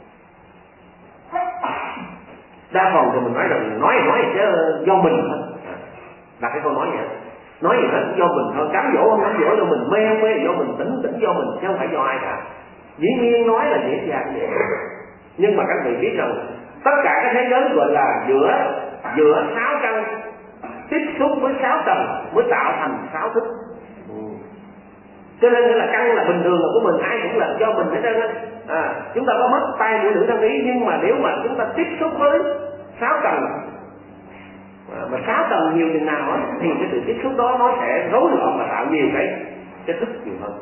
Đa phần thì mình nói rằng nói nói chứ do mình thôi, là cái câu nói vậy. Nói gì hết do mình thôi, cám dỗ không cám dỗ do mình, mê không mê do mình, tỉnh tỉnh do mình, chứ không phải do ai cả. Dĩ nhiên nói là dễ dàng vậy, nhưng mà các vị biết rằng tất cả các thế giới gọi là giữa giữa sáu căn tiếp xúc với sáu tầng mới tạo thành sáu thức. Ừ. Cho nên là căn là bình thường là của mình, ai cũng là do mình hết trơn á. À, chúng ta có mất tay mũi lưỡi thân ý, nhưng mà nếu mà chúng ta tiếp xúc với sáu tầng, à, mà sáu tầng nhiều chừng nào á, thì cái sự tiếp xúc đó nó sẽ rối loạn và tạo nhiều cái cái thức nhiều hơn.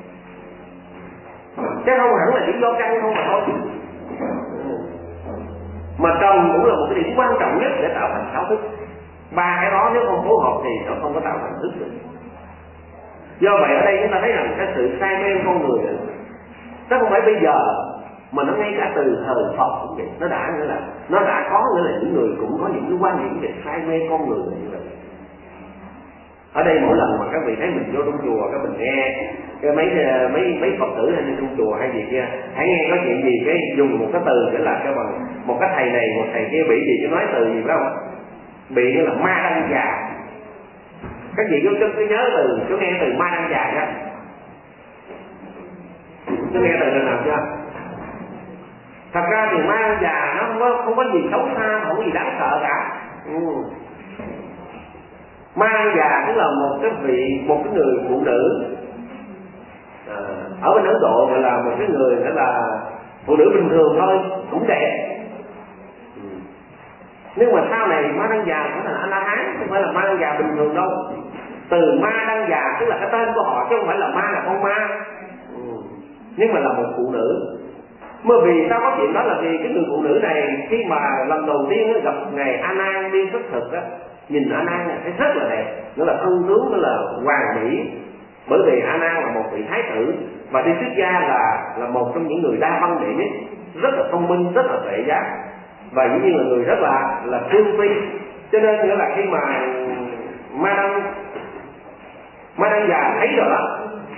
Chứ không hẳn là chỉ do căn không mà thôi. Mà trồng cũng là một cái điểm quan trọng nhất để tạo thành sáu thức. Ba cái đó nếu không phối hợp thì nó không có tạo thành thức được. Do vậy ở đây chúng ta thấy rằng cái sự say mê con người nó không phải bây giờ, mà nó ngay cả từ thời Phật cũng vậy. Nó đã nghĩa là nó đã có nghĩa là những người cũng có những cái quan điểm về say mê con người như vậy. Ở đây mỗi lần mà các vị thấy mình vô trong chùa, các mình nghe cái mấy mấy mấy Phật tử hay đi trong chùa hay gì kia, hãy nghe có chuyện gì cái dùng một cái từ để là cái bằng một cái thầy này một thầy kia bị gì chứ nói từ gì phải không? Bị là ma đăng già. Các vị cứ cứ nhớ từ, cứ nghe từ ma đăng già nhá. Cứ nghe từ lần nào chưa? Thật ra thì ma đăng già nó không có không có gì xấu xa, không có gì đáng sợ cả. Ừ. Ma già cũng là một cái vị một cái người phụ nữ à, ở bên Ấn Độ gọi là một cái người đó là phụ nữ bình thường thôi, cũng đẹp. Ừ. Nhưng mà sau này ma đăng già cũng thành A La Hán, không phải là ma đăng già bình thường đâu. Từ ma đăng già tức là cái tên của họ, chứ không phải là ma là con ma. Ừ. Nhưng mà là một phụ nữ. Mà vì sao có chuyện đó là vì cái người phụ nữ này khi mà lần đầu tiên gặp ngài A Nan đi xuất thực á, nhìn A Nan thấy rất là đẹp, nó là thân tướng, nó là hoàn mỹ. Bởi vì A Nan là một vị thái tử và đi xuất gia là là một trong những người đa văn đệ nhất, rất là thông minh, rất là tuệ giác, và dĩ nhiên là người rất là là thương phi. Cho nên nghĩa là khi mà ma đăng ma đăng già thấy rồi đó,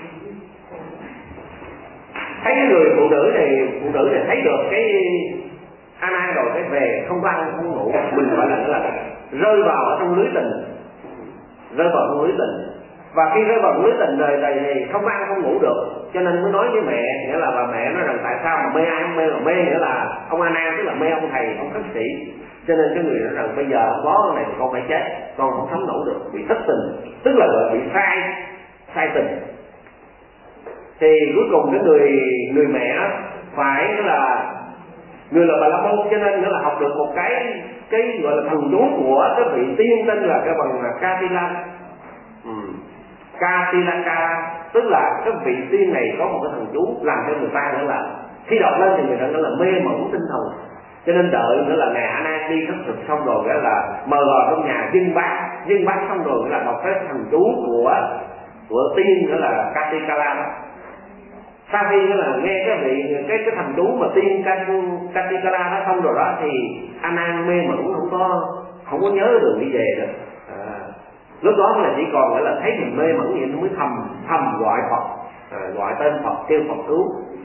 thấy cái người phụ nữ này phụ nữ này thấy được cái A Nan rồi, cái về không có ăn không ngủ, mình gọi là là rơi vào ở trong lưới tình, rơi vào trong lưới tình. Và khi rơi vào lưới tình rồi thì không ăn không ngủ được, cho nên mới nói với mẹ, nghĩa là bà mẹ nói rằng tại sao mà mê ai không mê, mà mê nghĩa là ông A Nan tức là mê ông thầy ông khất sĩ. Cho nên cái người nói rằng bây giờ không có này con phải chết, con không sống nổi được, bị thất tình, tức là gọi bị sai sai tình. Thì cuối cùng cái người người mẹ phải là người là Bà La Môn, cho nên nữa là học được một cái cái gọi là thần chú của cái vị tiên tên là cái bằng Katila. Ừ. Katilaka, tức là cái vị tiên này có một cái thần chú làm cho người ta nữa là khi đọc lên thì người ta nữa là mê mẩn tinh thần. Cho nên đợi nữa là ngài A Nan đi khất thực xong rồi cái là mời vào trong nhà dâng bát, dâng bát xong rồi cái là đọc cái thần chú của của tiên nữa là Katikala đó. Sau khi là nghe cái vị cái cái thần chú mà tiên Katikala đó xong rồi đó thì A Nan mê mẩn không có không có nhớ đường đi về được. À, lúc đó là chỉ còn là thấy mình mê mẩn vậy nó mới thầm thầm gọi Phật, à, gọi tên Phật kêu Phật cứu. Thì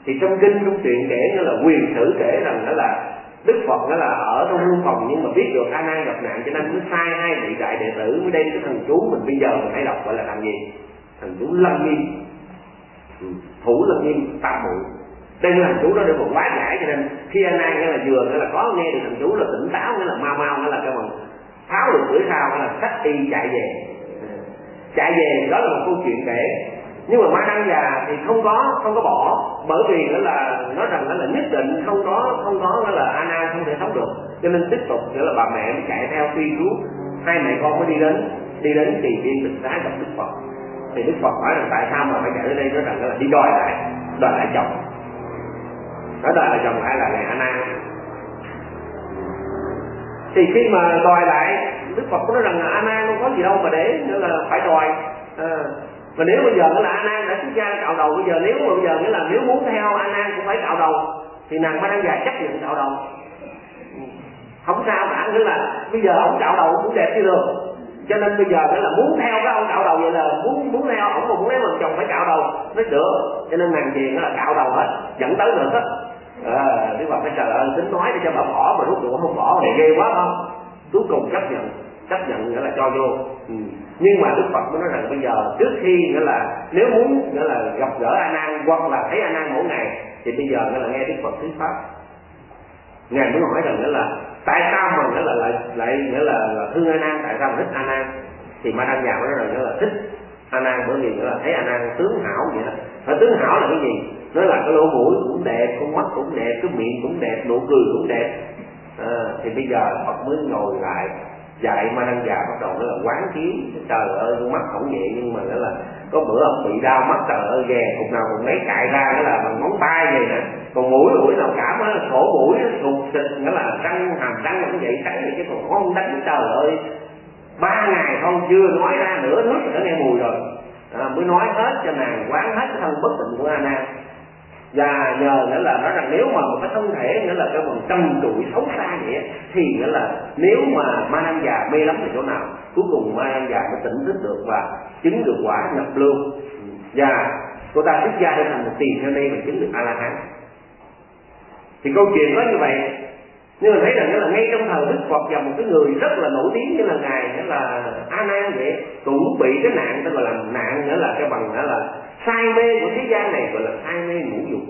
Thì trong kinh trong truyện kể nghĩa là Quyền Sử kể rằng đó là Đức Phật đó là ở trong hương phòng, nhưng mà biết được A Nan gặp nạn cho nên mới sai hai vị đại đệ tử mới đem cái thần chú mình bây giờ mình hãy đọc gọi là thần gì? Thần chú Lăng Nghiêm, Thủ Lăng Nghiêm Tam Muội. Đây là thần chú đó để còn quá giải, cho nên khi A Nan nghĩa là vừa nghĩa là có nghe được thần chú là tỉnh táo, nghĩa là mau mau nghĩa là cái bằng tháo được cưỡi sao, nghĩa là xách đi chạy về. Chạy về đó là một câu chuyện kể. Nhưng mà Ma Đăng Già thì không có không có bỏ, bởi vì đó là nói rằng đó là nhất định không có không có đó là A Nan không thể sống được, cho nên tiếp tục nghĩa là bà mẹ mới chạy theo truy cứu. Hai mẹ con mới đi đến đi đến Tỳ Viên Tịch Xá gặp Đức Phật. Thì Đức Phật hỏi rằng tại sao mà phải chạy đến đây, nói rằng là đi đòi lại đòi lại chồng. Nói đòi lại chồng lại là ngày A Nan. Thì khi mà đòi lại, Đức Phật có nói rằng là A Nan không có gì đâu mà để nữa là phải đòi. À, mà nếu bây giờ nữa là A Nan đã xuất gia cạo đầu, bây giờ nếu mà bây giờ nghĩa là nếu muốn theo A Nan cũng phải cạo đầu, thì nàng Ma Đăng Già chấp nhận cạo đầu, không sao cả. Nghĩa là bây giờ ông cạo đầu cũng đẹp như được, cho nên bây giờ nghĩa là muốn theo cái ông cạo đầu vậy là muốn muốn theo ổng, mà muốn lấy làm chồng phải cạo đầu mới được, cho nên nàng tiền là cạo đầu hết, dẫn tới được hết. À, Đức Phật phải trời ơi tính nói để cho bà bỏ, mà rút cuộc không bỏ thì ghê quá không. Cuối cùng chấp nhận chấp nhận nghĩa là cho vô. Ừ. Nhưng mà Đức Phật mới nói rằng bây giờ trước khi nghĩa là nếu muốn nghĩa là gặp gỡ A Nan hoặc là thấy A Nan mỗi ngày, thì bây giờ nghĩa là nghe Đức Phật thuyết pháp. Ngài mới hỏi rằng nghĩa là tại sao mà nghĩa là lại lại nghĩa là, là thương A Nan, tại sao mà thích A Nan? Thì Ma Đăng Già nói rằng nghĩa là thích A Nan bởi vì nghĩa là thấy A Nan tướng hảo vậy đó. Và tướng hảo là cái gì? Nói là cái lỗ mũi cũng đẹp, con mắt cũng đẹp, cái miệng cũng đẹp, nụ cười cũng đẹp. À, thì bây giờ Phật mới ngồi lại dạy Ma Đăng Già bắt đầu nó là quán chiếu. Trời ơi con mắt không nhẹ, nhưng mà nó là có bữa ông bị đau mắt, trời ơi ghè cục nào còn lấy cài ra nó là bằng ngón tay vậy nè. Còn mũi mũi nào cảm nó sổ mũi nó sụt xịt, nó là răng hàm răng cũng vậy, cắn vậy chứ còn không đánh. Trời ơi ba ngày không chưa nói ra nửa nước rồi đã nghe mùi rồi. À, mới nói hết cho nàng quán hết cái thân bất tịnh của A Nan. Và nhờ nghĩa là nói rằng nếu mà một cái thân thể nghĩa là cái phần trần trụi xấu xa vậy, thì nghĩa là nếu mà Ma Đăng Già mê lắm thì chỗ nào, cuối cùng Ma Đăng Già mới tỉnh thức được và chứng được quả nhập lưu. Và cô ta xuất gia để thành một tiền theo đây và chứng được A La Hán. Thì câu chuyện có như vậy. Nhưng mà thấy rằng là ngay trong thời Đức Phật và một cái người rất là nổi tiếng như là ngài nghĩa là A Nan vậy, cũng bị cái nạn tên gọi là nạn nghĩa là cái bằng nghĩa là say mê của thế gian này, gọi là say mê ngũ dục.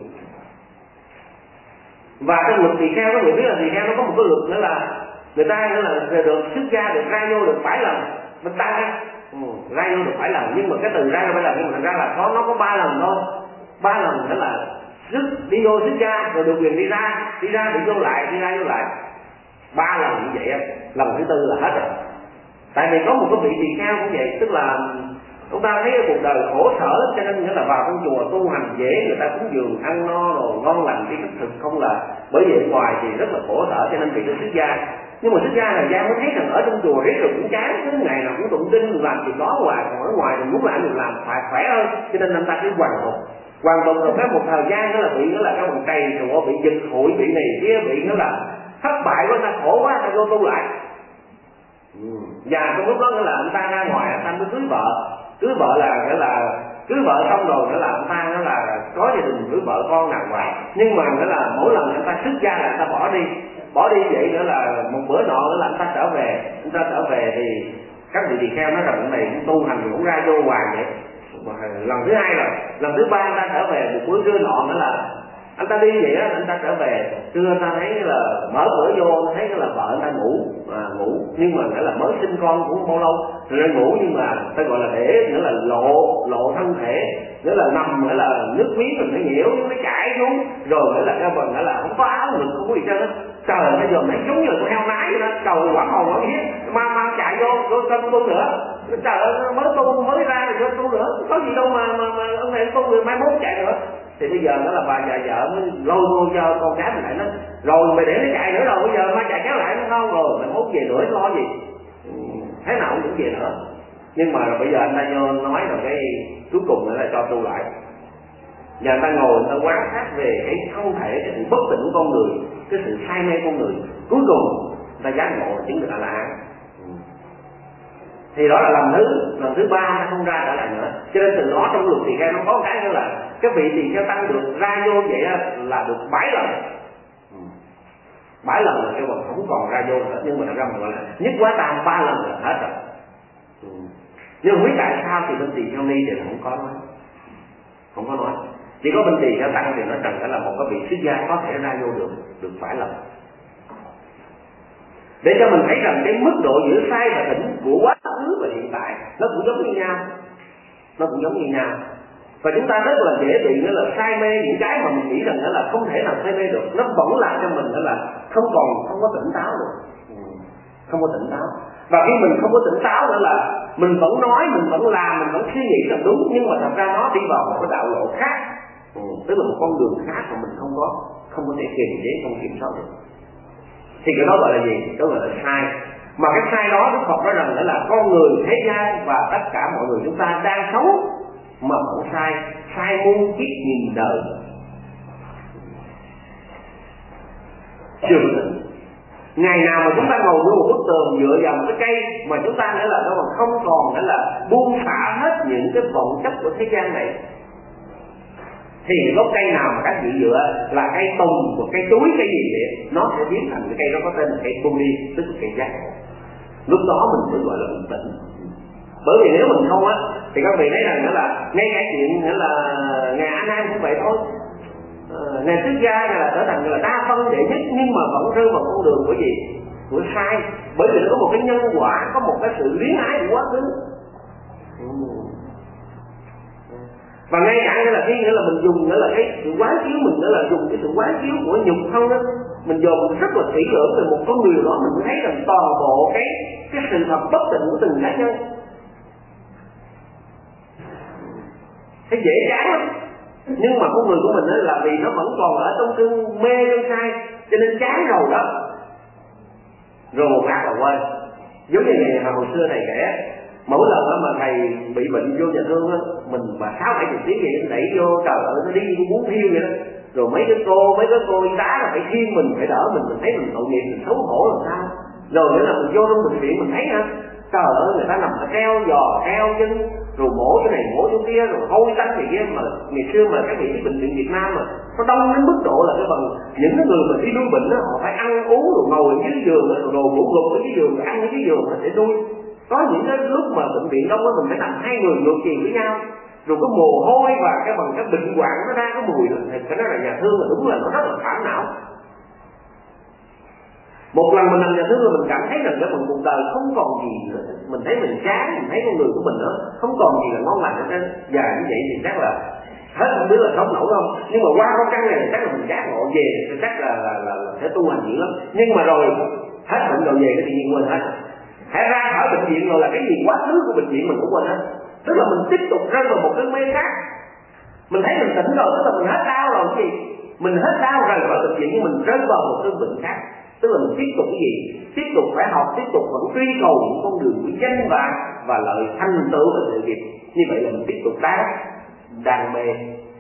Và trong luật tỳ kheo, các người biết là tỳ kheo nó có một cái luật nữa là người ta nghĩa là được xuất gia được ra vô được bảy lần mình tăng á, ừ, ra vô được bảy lần. Nhưng mà cái từ ra vô bảy lần nhưng mà thật ra là có nó có ba lần thôi. Ba lần nữa là Sức, đi vô xuất gia rồi được quyền đi ra, đi ra bị vô lại, đi ra vô lại ba lần như vậy. Lần thứ tư là hết rồi. Tại vì có một cái vị tỳ kheo cũng vậy, tức là chúng ta thấy cuộc đời khổ sở, cho nên nghĩa là vào trong chùa tu hành dễ, người ta cúng dường ăn no rồi ngon lành đi thức thực, không là bởi vì ở ngoài thì rất là khổ sở, cho nên bị nó xuất gia. Nhưng mà xuất gia thời gian mới thấy rằng ở trong chùa riết rồi cũng chán, cứ ngày nào cũng tụng kinh làm gì đó hoài, còn ở ngoài thì muốn làm mình làm phải khỏe hơn, cho nên anh ta cứ hoàn tục hoàn tục trong cái một thời gian đó là bị nó là cái bằng cày chùa, bị giật hụi, bị này kia, bị nó là thất bại quá, ta khổ quá, ta vô tu lại. Ừ. Và trong lúc đó nữa là anh ta ra ngoài, anh ta mới cưới vợ, cưới vợ là nghĩa là cưới vợ xong rồi nữa là anh ta nó là có gia đình cưới vợ con đàng hoàng. Nhưng mà nghĩa là mỗi lần anh ta xuất gia là anh ta bỏ đi, bỏ đi vậy nữa là một bữa nọ nữa là anh ta trở về, anh ta trở về thì các vị tỳ kheo nói rằng cái này cũng tu hành cũng ra vô hoài vậy. Lần thứ hai rồi, lần thứ ba anh ta trở về một bữa trưa nọ nữa là anh ta đi vậy á, anh ta trở về trưa anh ta thấy là mở cửa vô thấy là vợ anh ta ngủ à, ngủ nhưng mà nghĩa là mới sinh con cũng bao lâu rồi đang ngủ, nhưng mà ta gọi là để nghĩa là lộ lộ thân thể, nghĩa là nằm nghĩa là nước miếng mình phải nhiễu nó chảy xuống, rồi nghĩa là cái phần nghĩa là không có áo ngực không có gì trơn á. Trời bây giờ thấy giống như là con heo nái vậy đó, trời quảng hồn nó biết ma ma chạy vô vô cân tu nữa. Trời ơi mới tu mới ra rồi tu nữa, có gì đâu mà mà, mà ông này tu rồi mai mốt chạy nữa. Thì bây giờ đó là bà già vợ mới lôi vô cho con gái mình lại nó rồi mày để nó chạy nữa rồi bây giờ mai chạy kéo lại nó ngon rồi mày mốt về nữa lo gì, thế nào cũng về nữa. Nhưng mà bây giờ anh ta vô nói rồi cái cuối cùng là cho tu lại. Và anh ta ngồi anh ta quan sát về cái không thể, cái sự bất tỉnh của con người, cái sự say mê con người, cuối cùng anh ta giác ngộ chứng được A La Hán. thì đó là lần thứ lần thứ ba nó không ra trở lại nữa. Cho nên từ đó trong luật tỳ kheo nó có cái nữa là cái vị tỳ kheo tăng được ra vô vậy là được bảy lần. Bảy lần là kêu bằng không còn ra vô nữa, nhưng mà thật ra mình gọi là nhất quá tam ba lần là hết rồi. Nhưng không biết tại sao thì bên tỳ kheo ni thì không có nói, không có nói. Chỉ có bên tỳ kheo tăng thì nó cần phải là một cái vị xuất gia có thể ra vô được được bảy lần. Để cho mình thấy rằng cái mức độ giữa sai và tỉnh của quá khứ và hiện tại nó cũng giống như nhau, nó cũng giống như nhau. Và chúng ta rất là dễ bị nữa là say mê những cái mà mình nghĩ rằng đó là không thể nào say mê được, nó vẫn làm cho mình đó là không còn không có tỉnh táo được, không có tỉnh táo. Và khi mình không có tỉnh táo nữa là mình vẫn nói, mình vẫn làm, mình vẫn suy nghĩ là đúng, nhưng mà thật ra nó đi vào một cái đạo lộ khác, ừ, tức là một con đường khác mà mình không có không có thể kiềm chế, không kiểm soát được. Thì cái đó gọi là gì? Đó gọi là sai. Mà cái sai đó Đức Phật nói rằng đó là con người thế gian và tất cả mọi người chúng ta đang sống mà vẫn sai, sai muôn kiếp nghìn đời. Chưa tỉnh. Ngày nào mà chúng ta ngồi với một bức tường dựa vào một cái cây mà chúng ta nữa là nó không còn nữa là buông xả hết những cái vọng chấp của thế gian này, thì gốc cây nào mà các vị dựa là cây tùng, một cây chuối, cây gì vậy, nó sẽ biến thành cái cây đó có tên là cây Bodhi, tức là cây giác ngộ. Lúc đó mình mới gọi là bình tĩnh. Bởi vì nếu mình không á thì các vị thấy rằng đó là ngay cả chuyện nữa là ngài A Nan cũng vậy thôi. À, ngài xuất gia ngài là trở thành là đa phân đệ nhất, nhưng mà vẫn rơi vào con đường của gì? Của sai. Bởi vì nó có một cái nhân quả, có một cái sự luyến ái của quá khứ. Và ngay cả nghĩa là khi nghĩa là mình dùng nghĩa là cái sự quán chiếu, mình nghĩa là dùng cái sự quán chiếu của nhục thân đó, mình dùng rất là kỹ lưỡng về một con người đó, mình mới thấy rằng toàn bộ cái cái sự thật bất định của từng cá nhân. Cái dễ chán lắm. Nhưng mà con người của mình đó là vì nó vẫn còn ở trong cơn mê cơn sai, cho nên chán rồi đó, rồi một phát là quên. Giống như ngày mà hồi xưa thầy kể, mỗi lần đó mà thầy bị bệnh vô nhà thương á, mình mà sáu bảy chục tiếng vậy đẩy vô, trời ơi nó đi muốn thiêu vậy đó. Rồi mấy cái cô, mấy cái cô y tá là phải khiêng mình, phải đỡ mình, mình thấy mình tội nghiệp, mình xấu hổ làm sao. Rồi nữa là mình vô trong bệnh viện mình thấy hả, trời ơi người ta nằm ở treo giò, treo chân, rồi mổ cái này mổ chỗ kia, rồi hôi tanh gì kia. Mà ngày xưa mà các vị biết bệnh viện Việt Nam mà nó đông đến mức độ là cái bằng những cái người mà đi nuôi bệnh đó, họ phải ăn uống rồi ngồi ở dưới giường, rồi đồ ngủ gục ở dưới giường, rồi ăn ở dưới giường để nuôi. Có những cái lúc mà bệnh viện đông á, mình phải nằm hai người ngược chiều với nhau, rồi có mồ hôi và cái bằng cái bệnh hoạn nó ra cái mùi đó, thì cái đó là nhà thương là đúng là nó rất là thảm não. Một lần mình làm nhà thương là mình cảm thấy rằng cái phần cuộc đời không còn gì nữa, mình thấy mình chán, mình thấy con người của mình đó không còn gì là ngon lành hết trơn. Và như vậy thì chắc là hết không biết là sống nổi không, nhưng mà qua con trăng này chắc là mình giác ngộ về thì chắc là là, là, là sẽ tu hành dữ lắm. Nhưng mà rồi hết bệnh rồi về cái tự nhiên quên hết. Hãy ra khỏi bệnh viện rồi là cái gì quá khứ của bệnh viện mình cũng quên hết. Tức là mình tiếp tục rơi vào một cái mê khác. Mình thấy mình tỉnh rồi, tức là mình hết đau rồi cái gì, mình hết đau rời khỏi bệnh viện, nhưng mình rơi vào một cái bệnh khác. Tức là mình tiếp tục cái gì? Tiếp tục phải học, tiếp tục vẫn truy cầu những con đường của danh vọng và lợi thành tựu và sự nghiệp. Như vậy là mình tiếp tục đang đam mê,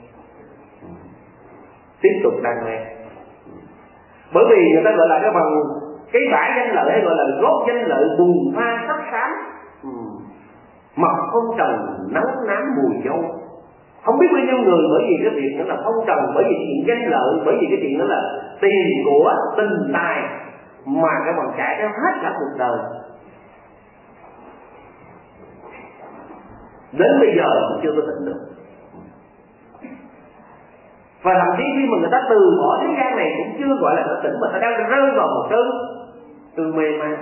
tiếp tục đam mê. Bởi vì người ta gọi là cái bằng cái bãi danh lợi, hay gọi là gót danh lợi bùng pha sắc xám, ừ. Mật phong trần nắng nám mùi dâu. Không biết bao nhiêu người bởi vì cái việc đó là phong trần, bởi vì cái chuyện danh lợi, bởi vì cái chuyện đó là tiền của tình tài mà cái bằng chạy theo hết cả cuộc đời. Đến bây giờ cũng chưa có tỉnh được. Và thậm chí khi mà người ta từ bỏ thế gian này cũng chưa gọi là đã tỉnh, mà ta đang rơi vào một cơn cơn mê man.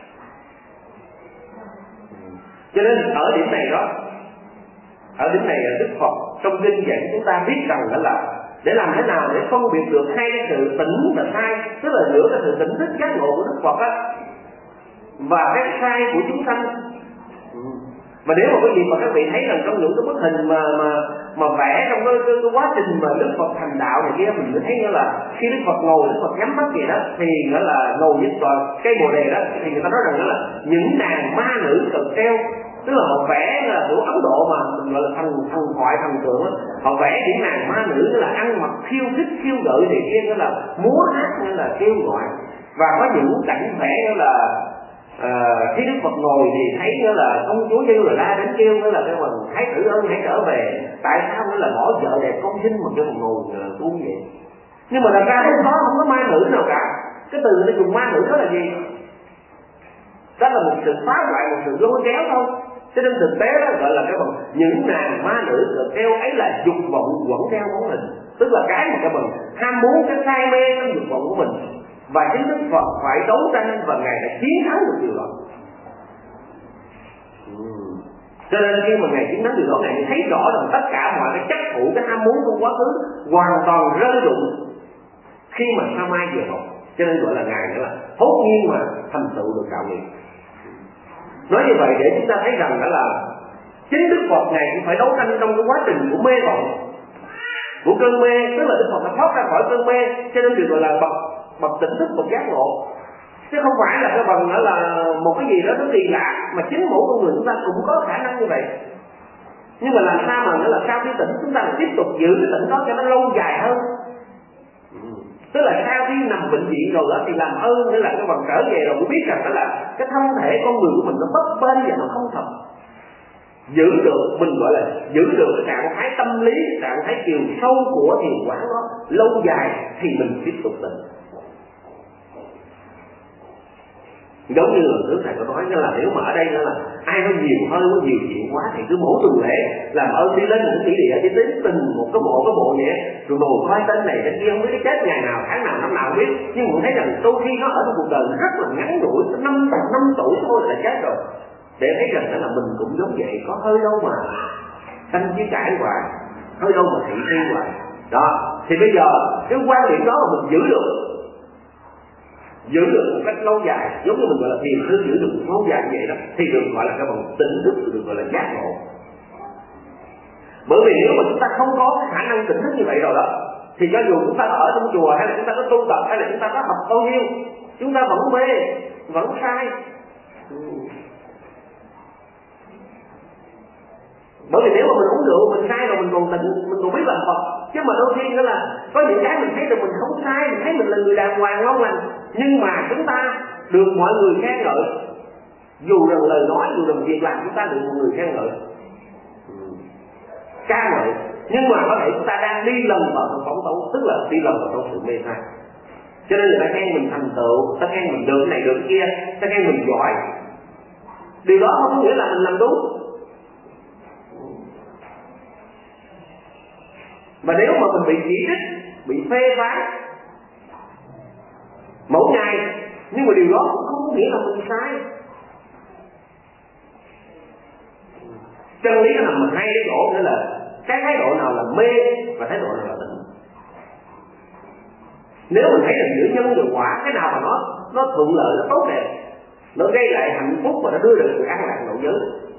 Cho nên ở điểm này đó, ở điểm này là Đức Phật trong kinh dạy chúng ta biết rằng đó là để làm thế nào để phân biệt được hai cái sự tỉnh và sai, tức là giữa cái sự tỉnh thức giác ngộ của Đức Phật á và cái sai của chúng sanh. Và nếu mà cái gì mà các vị thấy rằng trong những cái bức hình mà mà mà vẽ trong cái, cái, cái quá trình mà Đức Phật thành đạo này kia, mình mới thấy nữa là khi Đức Phật ngồi, Đức Phật nhắm mắt vậy đó, thì nữa là ngồi với tòa cây bồ đề đó, thì người ta nói rằng đó là những nàng ma nữ cần treo, tức là họ vẽ là của Ấn Độ mà mình gọi là thần thần thoại thần tượng đó. Họ vẽ những nàng ma nữ là ăn mặc khiêu khích khiêu gợi này kia, đó là múa hát, nên là kêu gọi, và có những cảnh vẽ đó là à, khi Đức Phật ngồi thì thấy nữa là công chúa Như là la đến kêu nữa là cái bằng thái tử ơi hãy trở về, tại sao nữa là bỏ vợ đẹp con xinh mà kêu bằng ngồi tu vậy. Nhưng mà thật ra lúc đó không có ma nữ nào cả. Cái từ người ta dùng ma nữ đó là gì? Đó là một sự phá hoại, một sự lôi kéo thôi. Cho nên thực tế đó gọi là cái bằng những nàng ma nữ được kêu ấy là dục vọng quẩn theo bóng hình, tức là cái mà cái bằng ham muốn, cái say mê trong dục vọng của mình. Và chính Đức Phật phải đấu tranh và Ngài đã chiến thắng được điều đó. uhm. Cho nên khi mà Ngài chiến thắng điều đó, Ngài thấy rõ rằng tất cả mọi cái chấp thủ, cái ham muốn trong quá khứ hoàn toàn rơi rụng khi mà sa mai vừa học. Cho nên gọi là Ngài nữa là hốt nhiên mà thành tựu được đạo nghiệp. Nói như vậy để chúng ta thấy rằng đó là chính Đức Phật Ngài cũng phải đấu tranh trong cái quá trình của mê vọng, của cơn mê, tức là Đức Phật đã thoát ra khỏi cơn mê, cho nên được gọi là bậc bậc tỉnh thức, bậc giác ngộ, chứ không phải là cái bằng đó là một cái gì đó nó kỳ lạ, mà chính mỗi con người chúng ta cũng có khả năng như vậy. Nhưng mà làm sao mà nữa là sau khi tỉnh chúng ta lại tiếp tục giữ cái tỉnh đó cho nó lâu dài hơn. Tức là sau khi nằm bệnh viện rồi đó thì làm ơn để là cái bằng trở về rồi cũng biết rằng đó là cái thân thể con người của mình nó bất bên và nó không thật. Giữ được, mình gọi là giữ được cái trạng thái tâm lý, trạng thái chiều sâu của thiền quán đó lâu dài thì mình tiếp tục tỉnh. Giống như là Đức Thầy có nói là nếu mà ở đây nữa là ai có nhiều hơi, có nhiều chuyện quá thì cứ mỗi tuần lễ làm ơn đi lên những tỷ địa đi đến từng một cái bộ cái bộ vậy, rồi ngồi coi tên này tên kia không biết cái chết ngày nào, tháng nào, năm nào không biết. Nhưng mà thấy rằng đôi khi nó ở trong cuộc đời rất là ngắn ngủi, năm năm tuổi thôi là chết rồi. Để thấy rằng đó là mình cũng giống vậy, có hơi đâu mà sanh với cãi hoài, hơi đâu mà thị phi hoài. Đó, thì bây giờ cái quan điểm đó mà mình giữ được, giữ được một cách lâu dài, giống như mình gọi là thiền sư giữ được một lâu dài vậy đó, thì được gọi là cái bằng tỉnh thức, được gọi là giác ngộ. Bởi vì nếu mà chúng ta không có cái khả năng tỉnh thức như vậy rồi đó, thì cho dù chúng ta ở trong chùa hay là chúng ta có tu tập hay là chúng ta có học bao nhiêu, chúng ta vẫn mê, vẫn sai. Bởi vì nếu mà mình uống rượu mình sai rồi mình còn tỉnh, mình còn biết làm Phật. Chứ mà đôi khi nữa là có những cái mình thấy được mình không sai, mình thấy mình là người đàng hoàng ngon lành, nhưng mà chúng ta được mọi người khen ngợi, dù rằng lời nói, dù rằng việc làm chúng ta được mọi người khen ngợi, ca ngợi, nhưng mà có thể chúng ta đang đi lần vào trong phóng tấu, tức là đi lần vào trong sự mê sai. Cho nên người ta khen mình thành tựu, ta khen mình được cái này được cái kia, ta khen mình giỏi. Điều đó không có nghĩa là mình làm đúng. Mà nếu mà mình bị chỉ trích, bị phê phán mỗi ngày, nhưng mà điều đó cũng không có nghĩa là mình sai. Chân lý nó nằm mình hay cái chỗ nữa là cái thái độ nào là mê và thái độ nào là tỉnh. Nếu mình thấy là giữa nhân và quả, cái nào mà nó nó thuận lợi, nó tốt đẹp, nó gây lại hạnh phúc và nó đưa được sự an lạc nội giới,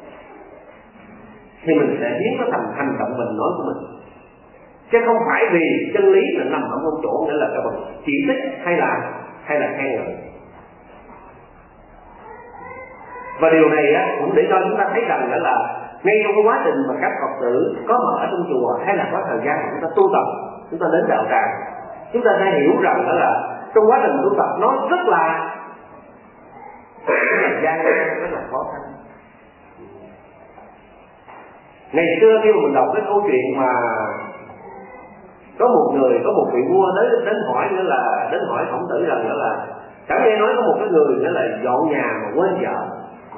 thì mình sẽ biến nó thành hành động mình nói của mình. Chứ không phải vì chân lý là nằm ở một chỗ nữa là cái bằng chỉ trích hay là hay là khen ngợi. Và điều này á, cũng để cho chúng ta thấy rằng đó là ngay trong cái quá trình mà các Phật tử có mặt ở trong chùa hay là có thời gian mà chúng ta tu tập, chúng ta đến đạo tràng, chúng ta sẽ hiểu rằng đó là trong quá trình tu tập nó rất là rất là gian nan, rất là khó khăn. Ngày xưa khi mà mình đọc cái câu chuyện mà có một người, có một vị vua đến đến hỏi nữa là đến hỏi Khổng Tử rằng nữa là chẳng nghe nói có một cái người nữa là dọn nhà mà quên vợ,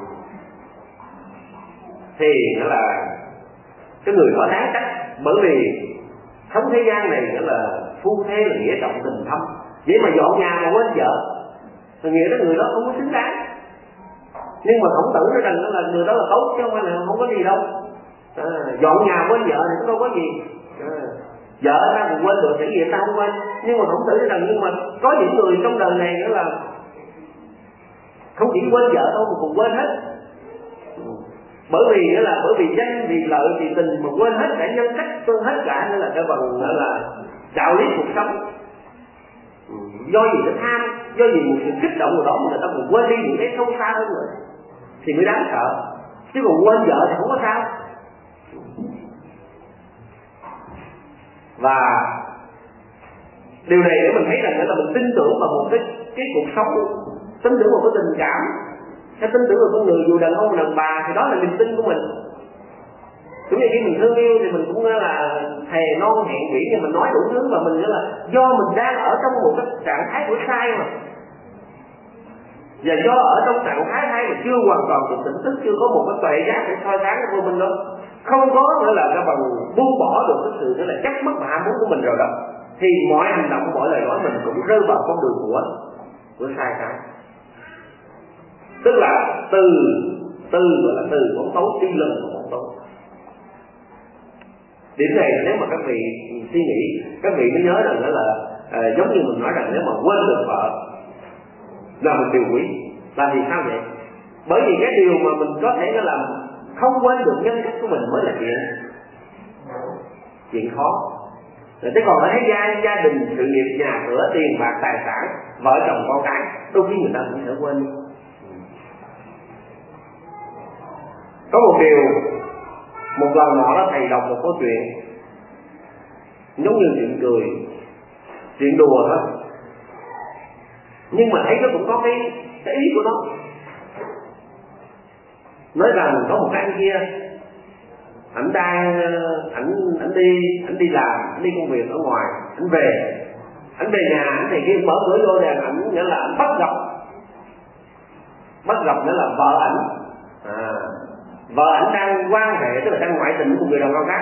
thì nó là cái người đó đáng trách, bởi vì sống thế gian này nữa là phu thê là nghĩa trọng tình thâm, vậy mà dọn nhà mà quên vợ thì nghĩa đó người đó không có xứng đáng. Nhưng mà Khổng Tử nói rằng đó là người đó là tốt chứ không phải là không có gì đâu. À, dọn nhà quên vợ thì cũng đâu có gì. À, vợ ta còn quên được thì gì ta không quên. Nhưng mà Khổng Tử nói rằng nhưng mà có những người trong đời này nữa là không chỉ quên vợ thôi mà còn quên hết. Bởi vì nữa là bởi vì danh, vì lợi, vì tình mà quên hết cả nhân cách, quên hết cả nữa là cái bằng nữa là đạo lý cuộc sống. Do gì cái tham, do gì một sự kích động nào đó mà người ta còn quên đi những cái sâu xa hơn nữa thì mới đáng sợ. Chứ còn quên vợ thì không có sao. Và điều này để mình thấy rằng là mình tin tưởng vào một cái cái cuộc sống, tin tưởng vào cái tình cảm, Cái tin tưởng của con người dù đàn ông đàn bà thì đó là niềm tin của mình. Cũng như khi mình thương yêu thì mình cũng là thề non hẹn biển, thì mình nói đủ thứ, và mình là do mình đang ở trong một cái trạng thái của sai mà, và do ở trong trạng thái hay mà chưa hoàn toàn được tỉnh thức, chưa có một cái tuệ giác để soi sáng cái vô minh đó, không có nữa là cái bằng buông bỏ được cái sự nữa là chắc mất và ham muốn của mình rồi đó, thì mọi hành động, mọi lời nói mình cũng rơi vào con đường của của sai trái. Tức là từ từ gọi là từ bóng tối đi lên của bóng tối. Điểm này nếu mà các vị suy nghĩ, các vị mới nhớ rằng đó là à, giống như mình nói rằng nếu mà quên được vợ là một điều quý. Là vì sao vậy? Bởi vì cái điều mà mình có thể làm không quên được nhân cách của mình mới là chuyện chuyện khó. Rồi thế còn ở thế gian, gia đình, sự nghiệp, nhà cửa, tiền bạc, tài sản, vợ chồng, con cái, đôi khi người ta cũng sẽ quên. Có một điều, một lần nọ đó thầy đọc một câu chuyện giống như chuyện cười, chuyện đùa thôi, nhưng mà thấy nó cũng có cái cái ý của nó. Nói rằng có một cái anh kia, ảnh đang ảnh ảnh đi ảnh đi làm, ảnh đi công việc ở ngoài, ảnh về, ảnh về nhà, ảnh thì kia mở cửa vô thì ảnh nghĩa là ảnh bắt gặp, bắt gặp nghĩa là vợ ảnh, à, vợ ảnh đang quan hệ, tức là đang ngoại tình cùng người đàn ông khác.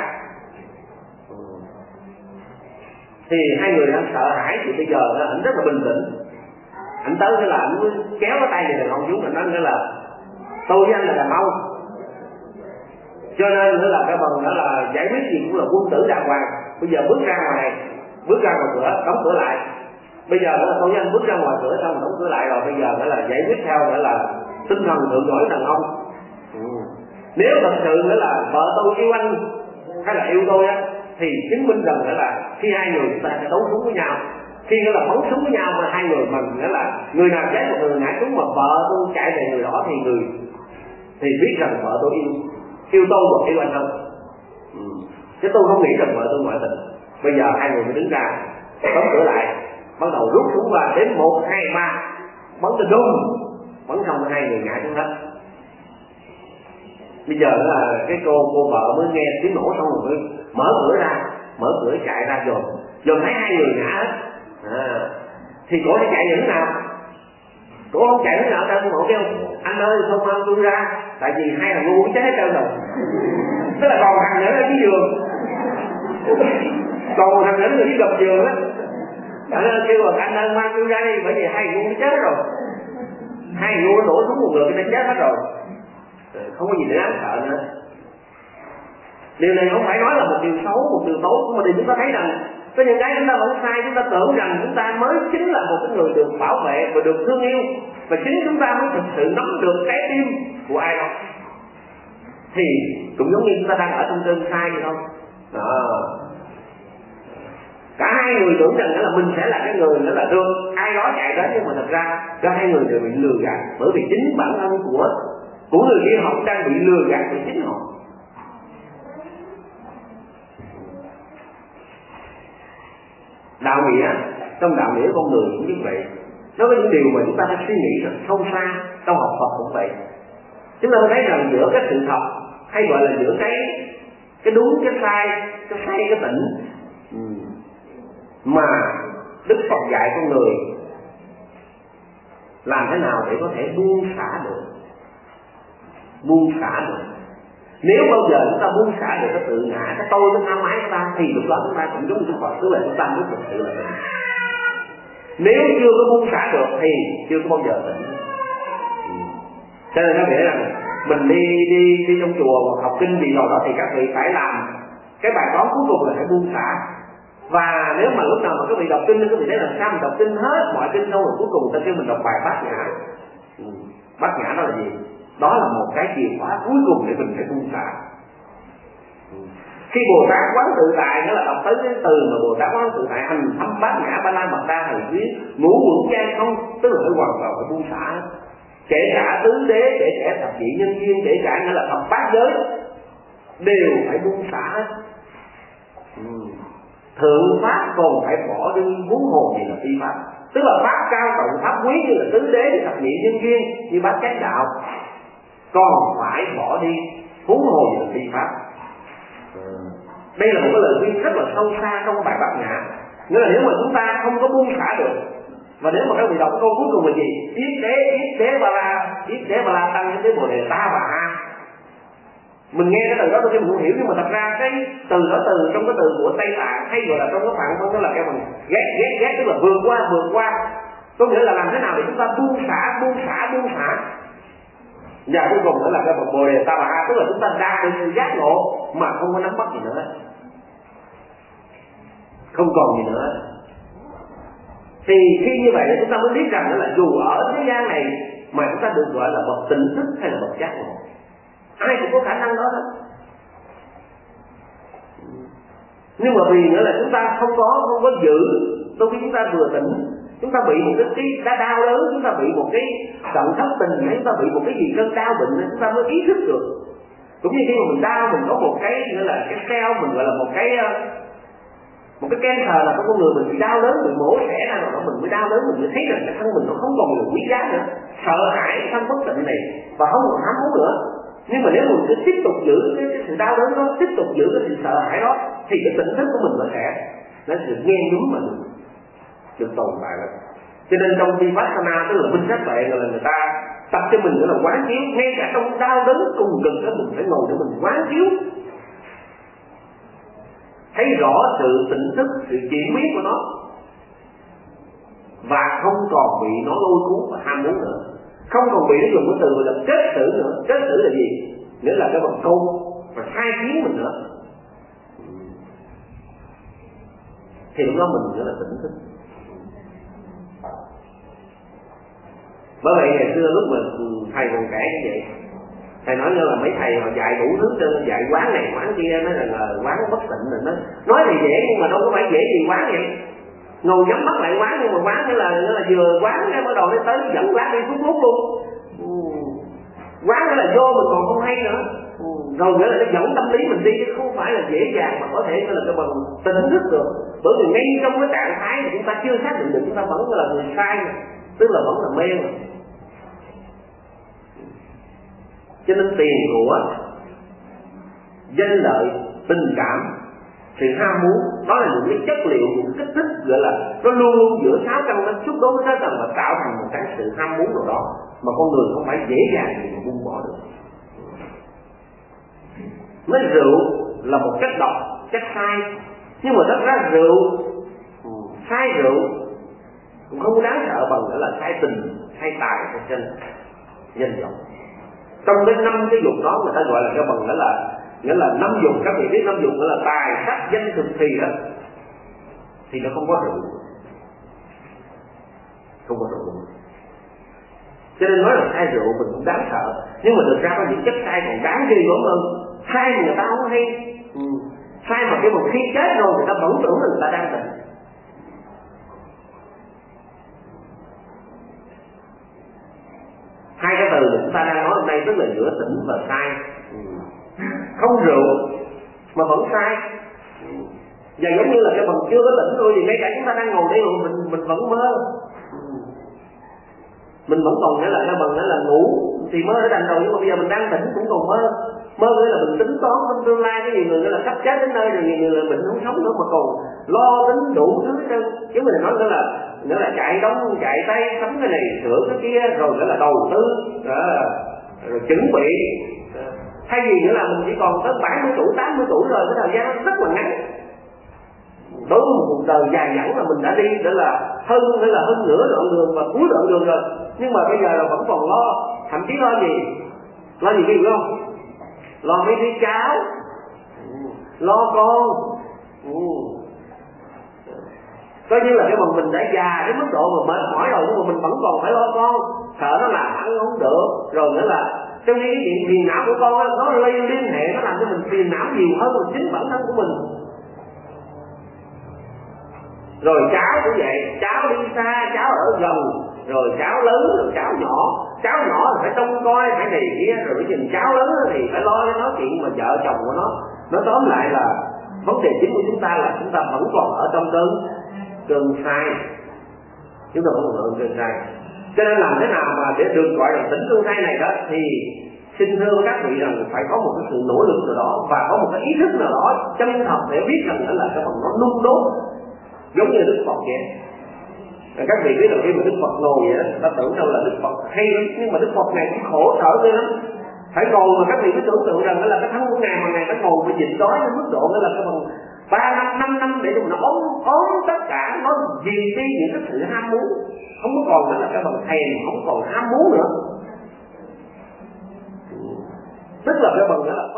Thì hai người đang sợ hãi, thì bây giờ ảnh rất là bình tĩnh. Ảnh tới cái là ảnh kéo cái tay người đàn ông xuống, ảnh nói là tôi với anh là đàn ông, cho nên nữa là cái phần đó là giải quyết gì cũng là quân tử đàng hoàng. Bây giờ bước ra ngoài, bước ra ngoài cửa, đóng cửa lại. Bây giờ nữa là tôi với anh bước ra ngoài cửa xong đóng cửa lại rồi, bây giờ nữa là giải quyết theo nữa là tinh thần thượng võ đàn ông. Ừ. Nếu thật sự nữa là vợ tôi yêu anh hay là yêu tôi á, thì chứng minh rằng nữa là khi hai người chúng ta sẽ đấu súng với nhau, khi nữa là bắn súng với nhau mà hai người mình nữa là người nào chết một người ngã súng mà vợ tôi chạy về người đó, thì người thì biết rằng vợ tôi yêu yêu tôi và yêu anh hơn. Ừ. Chứ tôi không nghĩ rằng vợ tôi ngoại tình. Bây giờ hai người mới đứng ra đóng cửa lại, bắt đầu rút súng và đến một hai ba bắn tới đùng, bắn xong hai người ngã xuống hết. Bây giờ là cái cô cô vợ mới nghe tiếng nổ xong rồi mới mở cửa ra, mở cửa chạy ra dồn dồn thấy hai người ngã hết. À, thì cổ sẽ chạy như thế nào? Cổ không chạy thế nào đâu, cổ kêu anh ơi không mang tôi ra, tại vì hai thằng ngu chết hết trơn rồi. Tức là còn thằng nữa ở dưới giường, còn một thằng nữa ở dưới gầm giường á, anh ơi kêu là anh ơi mang tôi ra đi, bởi vì hai thằng ngu nó chết rồi, hai thằng ngu nó đổ xuống một người cái nó chết hết rồi, không có gì để đáng sợ nữa. Điều này không phải nói là một điều xấu, một điều tốt, mà điều chúng ta thấy rằng có những cái chúng ta vẫn sai, chúng ta tưởng rằng chúng ta mới chính là một cái người được bảo vệ và được thương yêu, và chính chúng ta mới thực sự nắm được trái tim của ai đó. Thì cũng giống như chúng ta đang ở trong cơn sai vậy thôi. Đó. Cả hai người tưởng rằng là mình sẽ là cái người nữa là được ai đó chạy đến, nhưng mà thật ra cả hai người đều bị lừa gạt, bởi vì chính bản thân của của người kia họ đang bị lừa gạt bởi chính họ. Đạo nghĩa, trong đạo nghĩa con người cũng như vậy. Nó có những điều mà chúng ta phải suy nghĩ rất sâu xa. Trong học Phật cũng vậy. Chúng ta thấy rằng giữa cái sự thật, hay gọi là giữa cái cái đúng, cái sai, cái sai, cái tỉnh, mà Đức Phật dạy con người làm thế nào để có thể buông xả được, buông xả được. Nếu bao giờ chúng ta buông xả được cái tự ngã, cái tôi, cái tham ái của ta, thì lúc đó chúng ta cũng giống như Đức Phật, tức là chúng ta mới thực sự là tỉnh. Nếu chưa có buông xả được thì chưa có bao giờ tỉnh. Cho nên nó nghĩa rằng mình đi đi đi trong chùa hoặc học kinh gì rồi đó, thì các vị phải làm cái bài toán cuối cùng là phải buông xả. Và nếu mà lúc nào mà các vị đọc kinh, các vị thấy làm sao mình đọc kinh hết mọi kinh xong rồi cuối cùng ta kêu mình đọc bài bát nhã. Bát nhã đó là gì? Đó là một cái chìa khóa cuối cùng để mình phải buông xả. Khi Bồ Tát quán tự tại, nó là đọc tới cái từ mà Bồ Tát quán tự tại hành thâm bát nhã ba la mật đa hành thuyết ngũ uẩn giai không, tức là phải hoàn toàn phải buông xả. Kể cả tứ đế, kể cả thập nhị nhân duyên, kể cả nghĩa là thập bát giới đều phải buông xả. Thượng pháp còn phải bỏ đi, huống hồ gì là phi pháp. tức là pháp cao tụng pháp quý như là tứ đế, thập nhị nhân duyên, như bát chánh đạo, còn phải bỏ đi huống hồ gì là thi pháp. Đây là một cái lời khuyên rất là sâu xa trong bài Bát Nhã. Nghĩa là nếu mà chúng ta không có buông xả được, và nếu mà các vị đọc câu cuối cùng là gì? Yết đế, yết đế ba la, yết đế ba la tăng đến bồ đề ta bà ha. Mình nghe cái từ đó đôi khi mình không hiểu, nhưng mà thật ra cái từ đó từ trong cái từ của Tây Tạng hay gọi là trong cái Phạn Văn, đó là cái mình ghét ghét ghét, tức là vượt qua vượt qua, có nghĩa là làm thế nào để chúng ta buông xả buông xả buông xả. Và cuối cùng nữa là cái bồ đề ta bà ha, tức là chúng ta đạt được sự giác ngộ mà không có nắm bắt gì nữa, không còn gì nữa. Thì khi như vậy là chúng ta mới biết rằng là dù ở thế gian này mà chúng ta được gọi là bậc tỉnh thức hay là bậc giác ngộ, ai cũng có khả năng đó thôi. Nhưng mà vì nữa là chúng ta không có không có giữ, đôi khi chúng ta vừa tỉnh, chúng ta bị một cái cái đá đau lớn, chúng ta bị một cái giận thất tình, hay chúng ta bị một cái gì cơn đau bệnh, chúng ta mới ý thức được. Cũng như khi mà mình đau, mình có một cái nữa là cái cell, mình gọi là một cái một cái cancer là trong con người mình bị đau lớn, bị mổ xẻ ra rồi mình mới đau lớn, mình mới thấy rằng cái thân mình nó không còn được quý giá nữa, sợ hãi thân bất tịnh này và không còn ham muốn nữa. Nhưng mà nếu mình cứ tiếp tục giữ cái, cái sự đau đớn đó, tiếp tục giữ cái sự sợ hãi đó, thì cái tỉnh thức của mình nó sẽ nó sẽ nghe nhúm mình được tồn tại đó. Cho nên trong Vipassana, tức là minh sát tuệ, là người ta tập cho mình nữa là quán chiếu, ngay cả trong đau đớn cùng cực đó mình phải ngồi để mình quán chiếu, thấy rõ sự tỉnh thức, sự chuyển biến của nó, và không còn bị nó lôi cuốn và ham muốn nữa, không còn bị nó dùng cái từ gọi là kết xử nữa. Kết xử là gì? Nghĩa là cái bằng câu và sai khiến mình nữa. Thì lúc đó mình nghĩa là tỉnh thức. Bởi vậy ngày xưa lúc mà thầy còn trẻ như vậy, thầy nói như là mấy thầy họ dạy đủ thứ, trên dạy quán này quán kia, nói là, là quán bất tịnh rồi. Nó nói thì dễ nhưng mà đâu có phải dễ gì quán vậy. Ngồi nhắm mắt lại quán, nhưng mà quán nghĩa là, nghĩa là vừa quán cái bắt đầu nó tới dẫn quán đi xuống lúc luôn. Ừ. Quán nghĩa là vô mình còn không hay nữa. Ừ. Rồi nghĩa là nó dẫn tâm lý mình đi, chứ không phải là dễ dàng mà có thể là cái bằng tỉnh thức được. Bởi vì ngay trong cái trạng thái mà chúng ta chưa xác định được, chúng ta vẫn là người sai, tức là vẫn là mê mà. Cho nên tiền của, danh lợi, tình cảm, sự ham muốn, đó là những cái chất liệu, những kích thích gọi là nó luôn luôn giữa sáu căn nó xúc đối với tầng và tạo thành một cái sự ham muốn nào đó mà con người không phải dễ dàng gì mà buông bỏ được. Nói rượu là một chất độc, chất sai, nhưng mà thật ra rượu, sai rượu cũng không đáng sợ bằng nữa là sai tình, sai tài, sai chân, danh vọng. Trong cái năm cái dục đó người ta gọi là cái bằng đó là nghĩa là năm dục, các vị biết năm dục nghĩa là tài, sắc, danh, thực thì đó, thì nó không có rượu, không có rượu. Cho nên nói là sai rượu mình cũng đáng sợ, nhưng mà thực ra có những chất sai còn đáng ghê gớm hơn. Sai mà người ta không hay, ừ. sai mà cái một khi chết rồi người ta vẫn tưởng là người ta đang tỉnh. Hai cái từ mà chúng ta đang nói hôm nay tức là giữa tỉnh và sai. Ừ. Không rượu mà vẫn sai. Ừ. Và giống như là cái bằng chưa có tỉnh thôi, thì ngay cả chúng ta đang ngồi đây mà mình mình vẫn mơ. Ừ. Mình vẫn còn nghĩa là cái bằng nghĩa là ngủ thì mơ ở đành rồi, nhưng mà bây giờ mình đang tỉnh cũng còn mơ. Mơ nghĩa là mình tính toán trong tương lai, cái gì người là sắp chết đến nơi rồi, nhiều người là mình không sống nữa mà còn lo tính đủ thứ hết trơn. Chứ mình nói nữa là nghĩa là chạy đông chạy tây, sắm cái này sửa cái kia, rồi nghĩa là đầu tư đó, rồi chuẩn bị. Thay vì nữa là mình chỉ còn tới bảy mươi tuổi, tám mươi tuổi rồi, cái thời gian nó rất là ngắn. Đối với một cuộc đời dài dẳng là mình đã đi để là hơn hay là hơn nửa đoạn đường và cuối đoạn đường rồi, nhưng mà bây giờ là vẫn còn lo, thậm chí lo gì, lo gì biết không? Lo mấy đứa cháu, lo con, ừ. Coi như là cái bằng mình đã già đến mức độ mà mệt mỏi rồi, nhưng mà mình vẫn còn phải lo con, sợ nó làm ăn không được, rồi nữa là trong cái chuyện phiền não của con đó, nó liên liên hệ, nó làm cho mình phiền não nhiều hơn là chính bản thân của mình. Rồi cháu cũng vậy, cháu đi xa, cháu ở gần, rồi cháu lớn, rồi cháu nhỏ, cháu nhỏ thì phải trông coi, phải này kia, rồi cái chừng cháu lớn thì phải lo cho nó chuyện mà vợ chồng của nó. Nó tóm lại là vấn đề chính của chúng ta là chúng ta vẫn còn ở trong cơn cơn sai. chúng ta vẫn còn nợ tương sai. Cho nên làm thế nào mà để được gọi là tỉnh tương sai này đó, thì xin thưa các vị rằng phải có một cái sự nỗ lực nào đó và có một cái ý thức nào đó chân thật để biết rằng đó là cái phần nó nung đốt, giống như Đức Phật vậy. Các vị biết là khi mà Đức Phật ngồi vậy đó, ta tưởng đâu là Đức Phật hay lắm, nhưng mà Đức Phật này cũng khổ sở ghê lắm. Phải ngồi mà các vị cứ tưởng tượng rằng đó là cái thân của ngài mà ngài phải ngồi mà nhịn đói đến mức độ đó là cái bằng ba năm năm năm để cho nó ốm ốm tất cả, nó diệt đi những cái sự ham muốn, không có còn nữa là cái bằng thèm, không còn ham muốn nữa. Tức là cái bằng đó là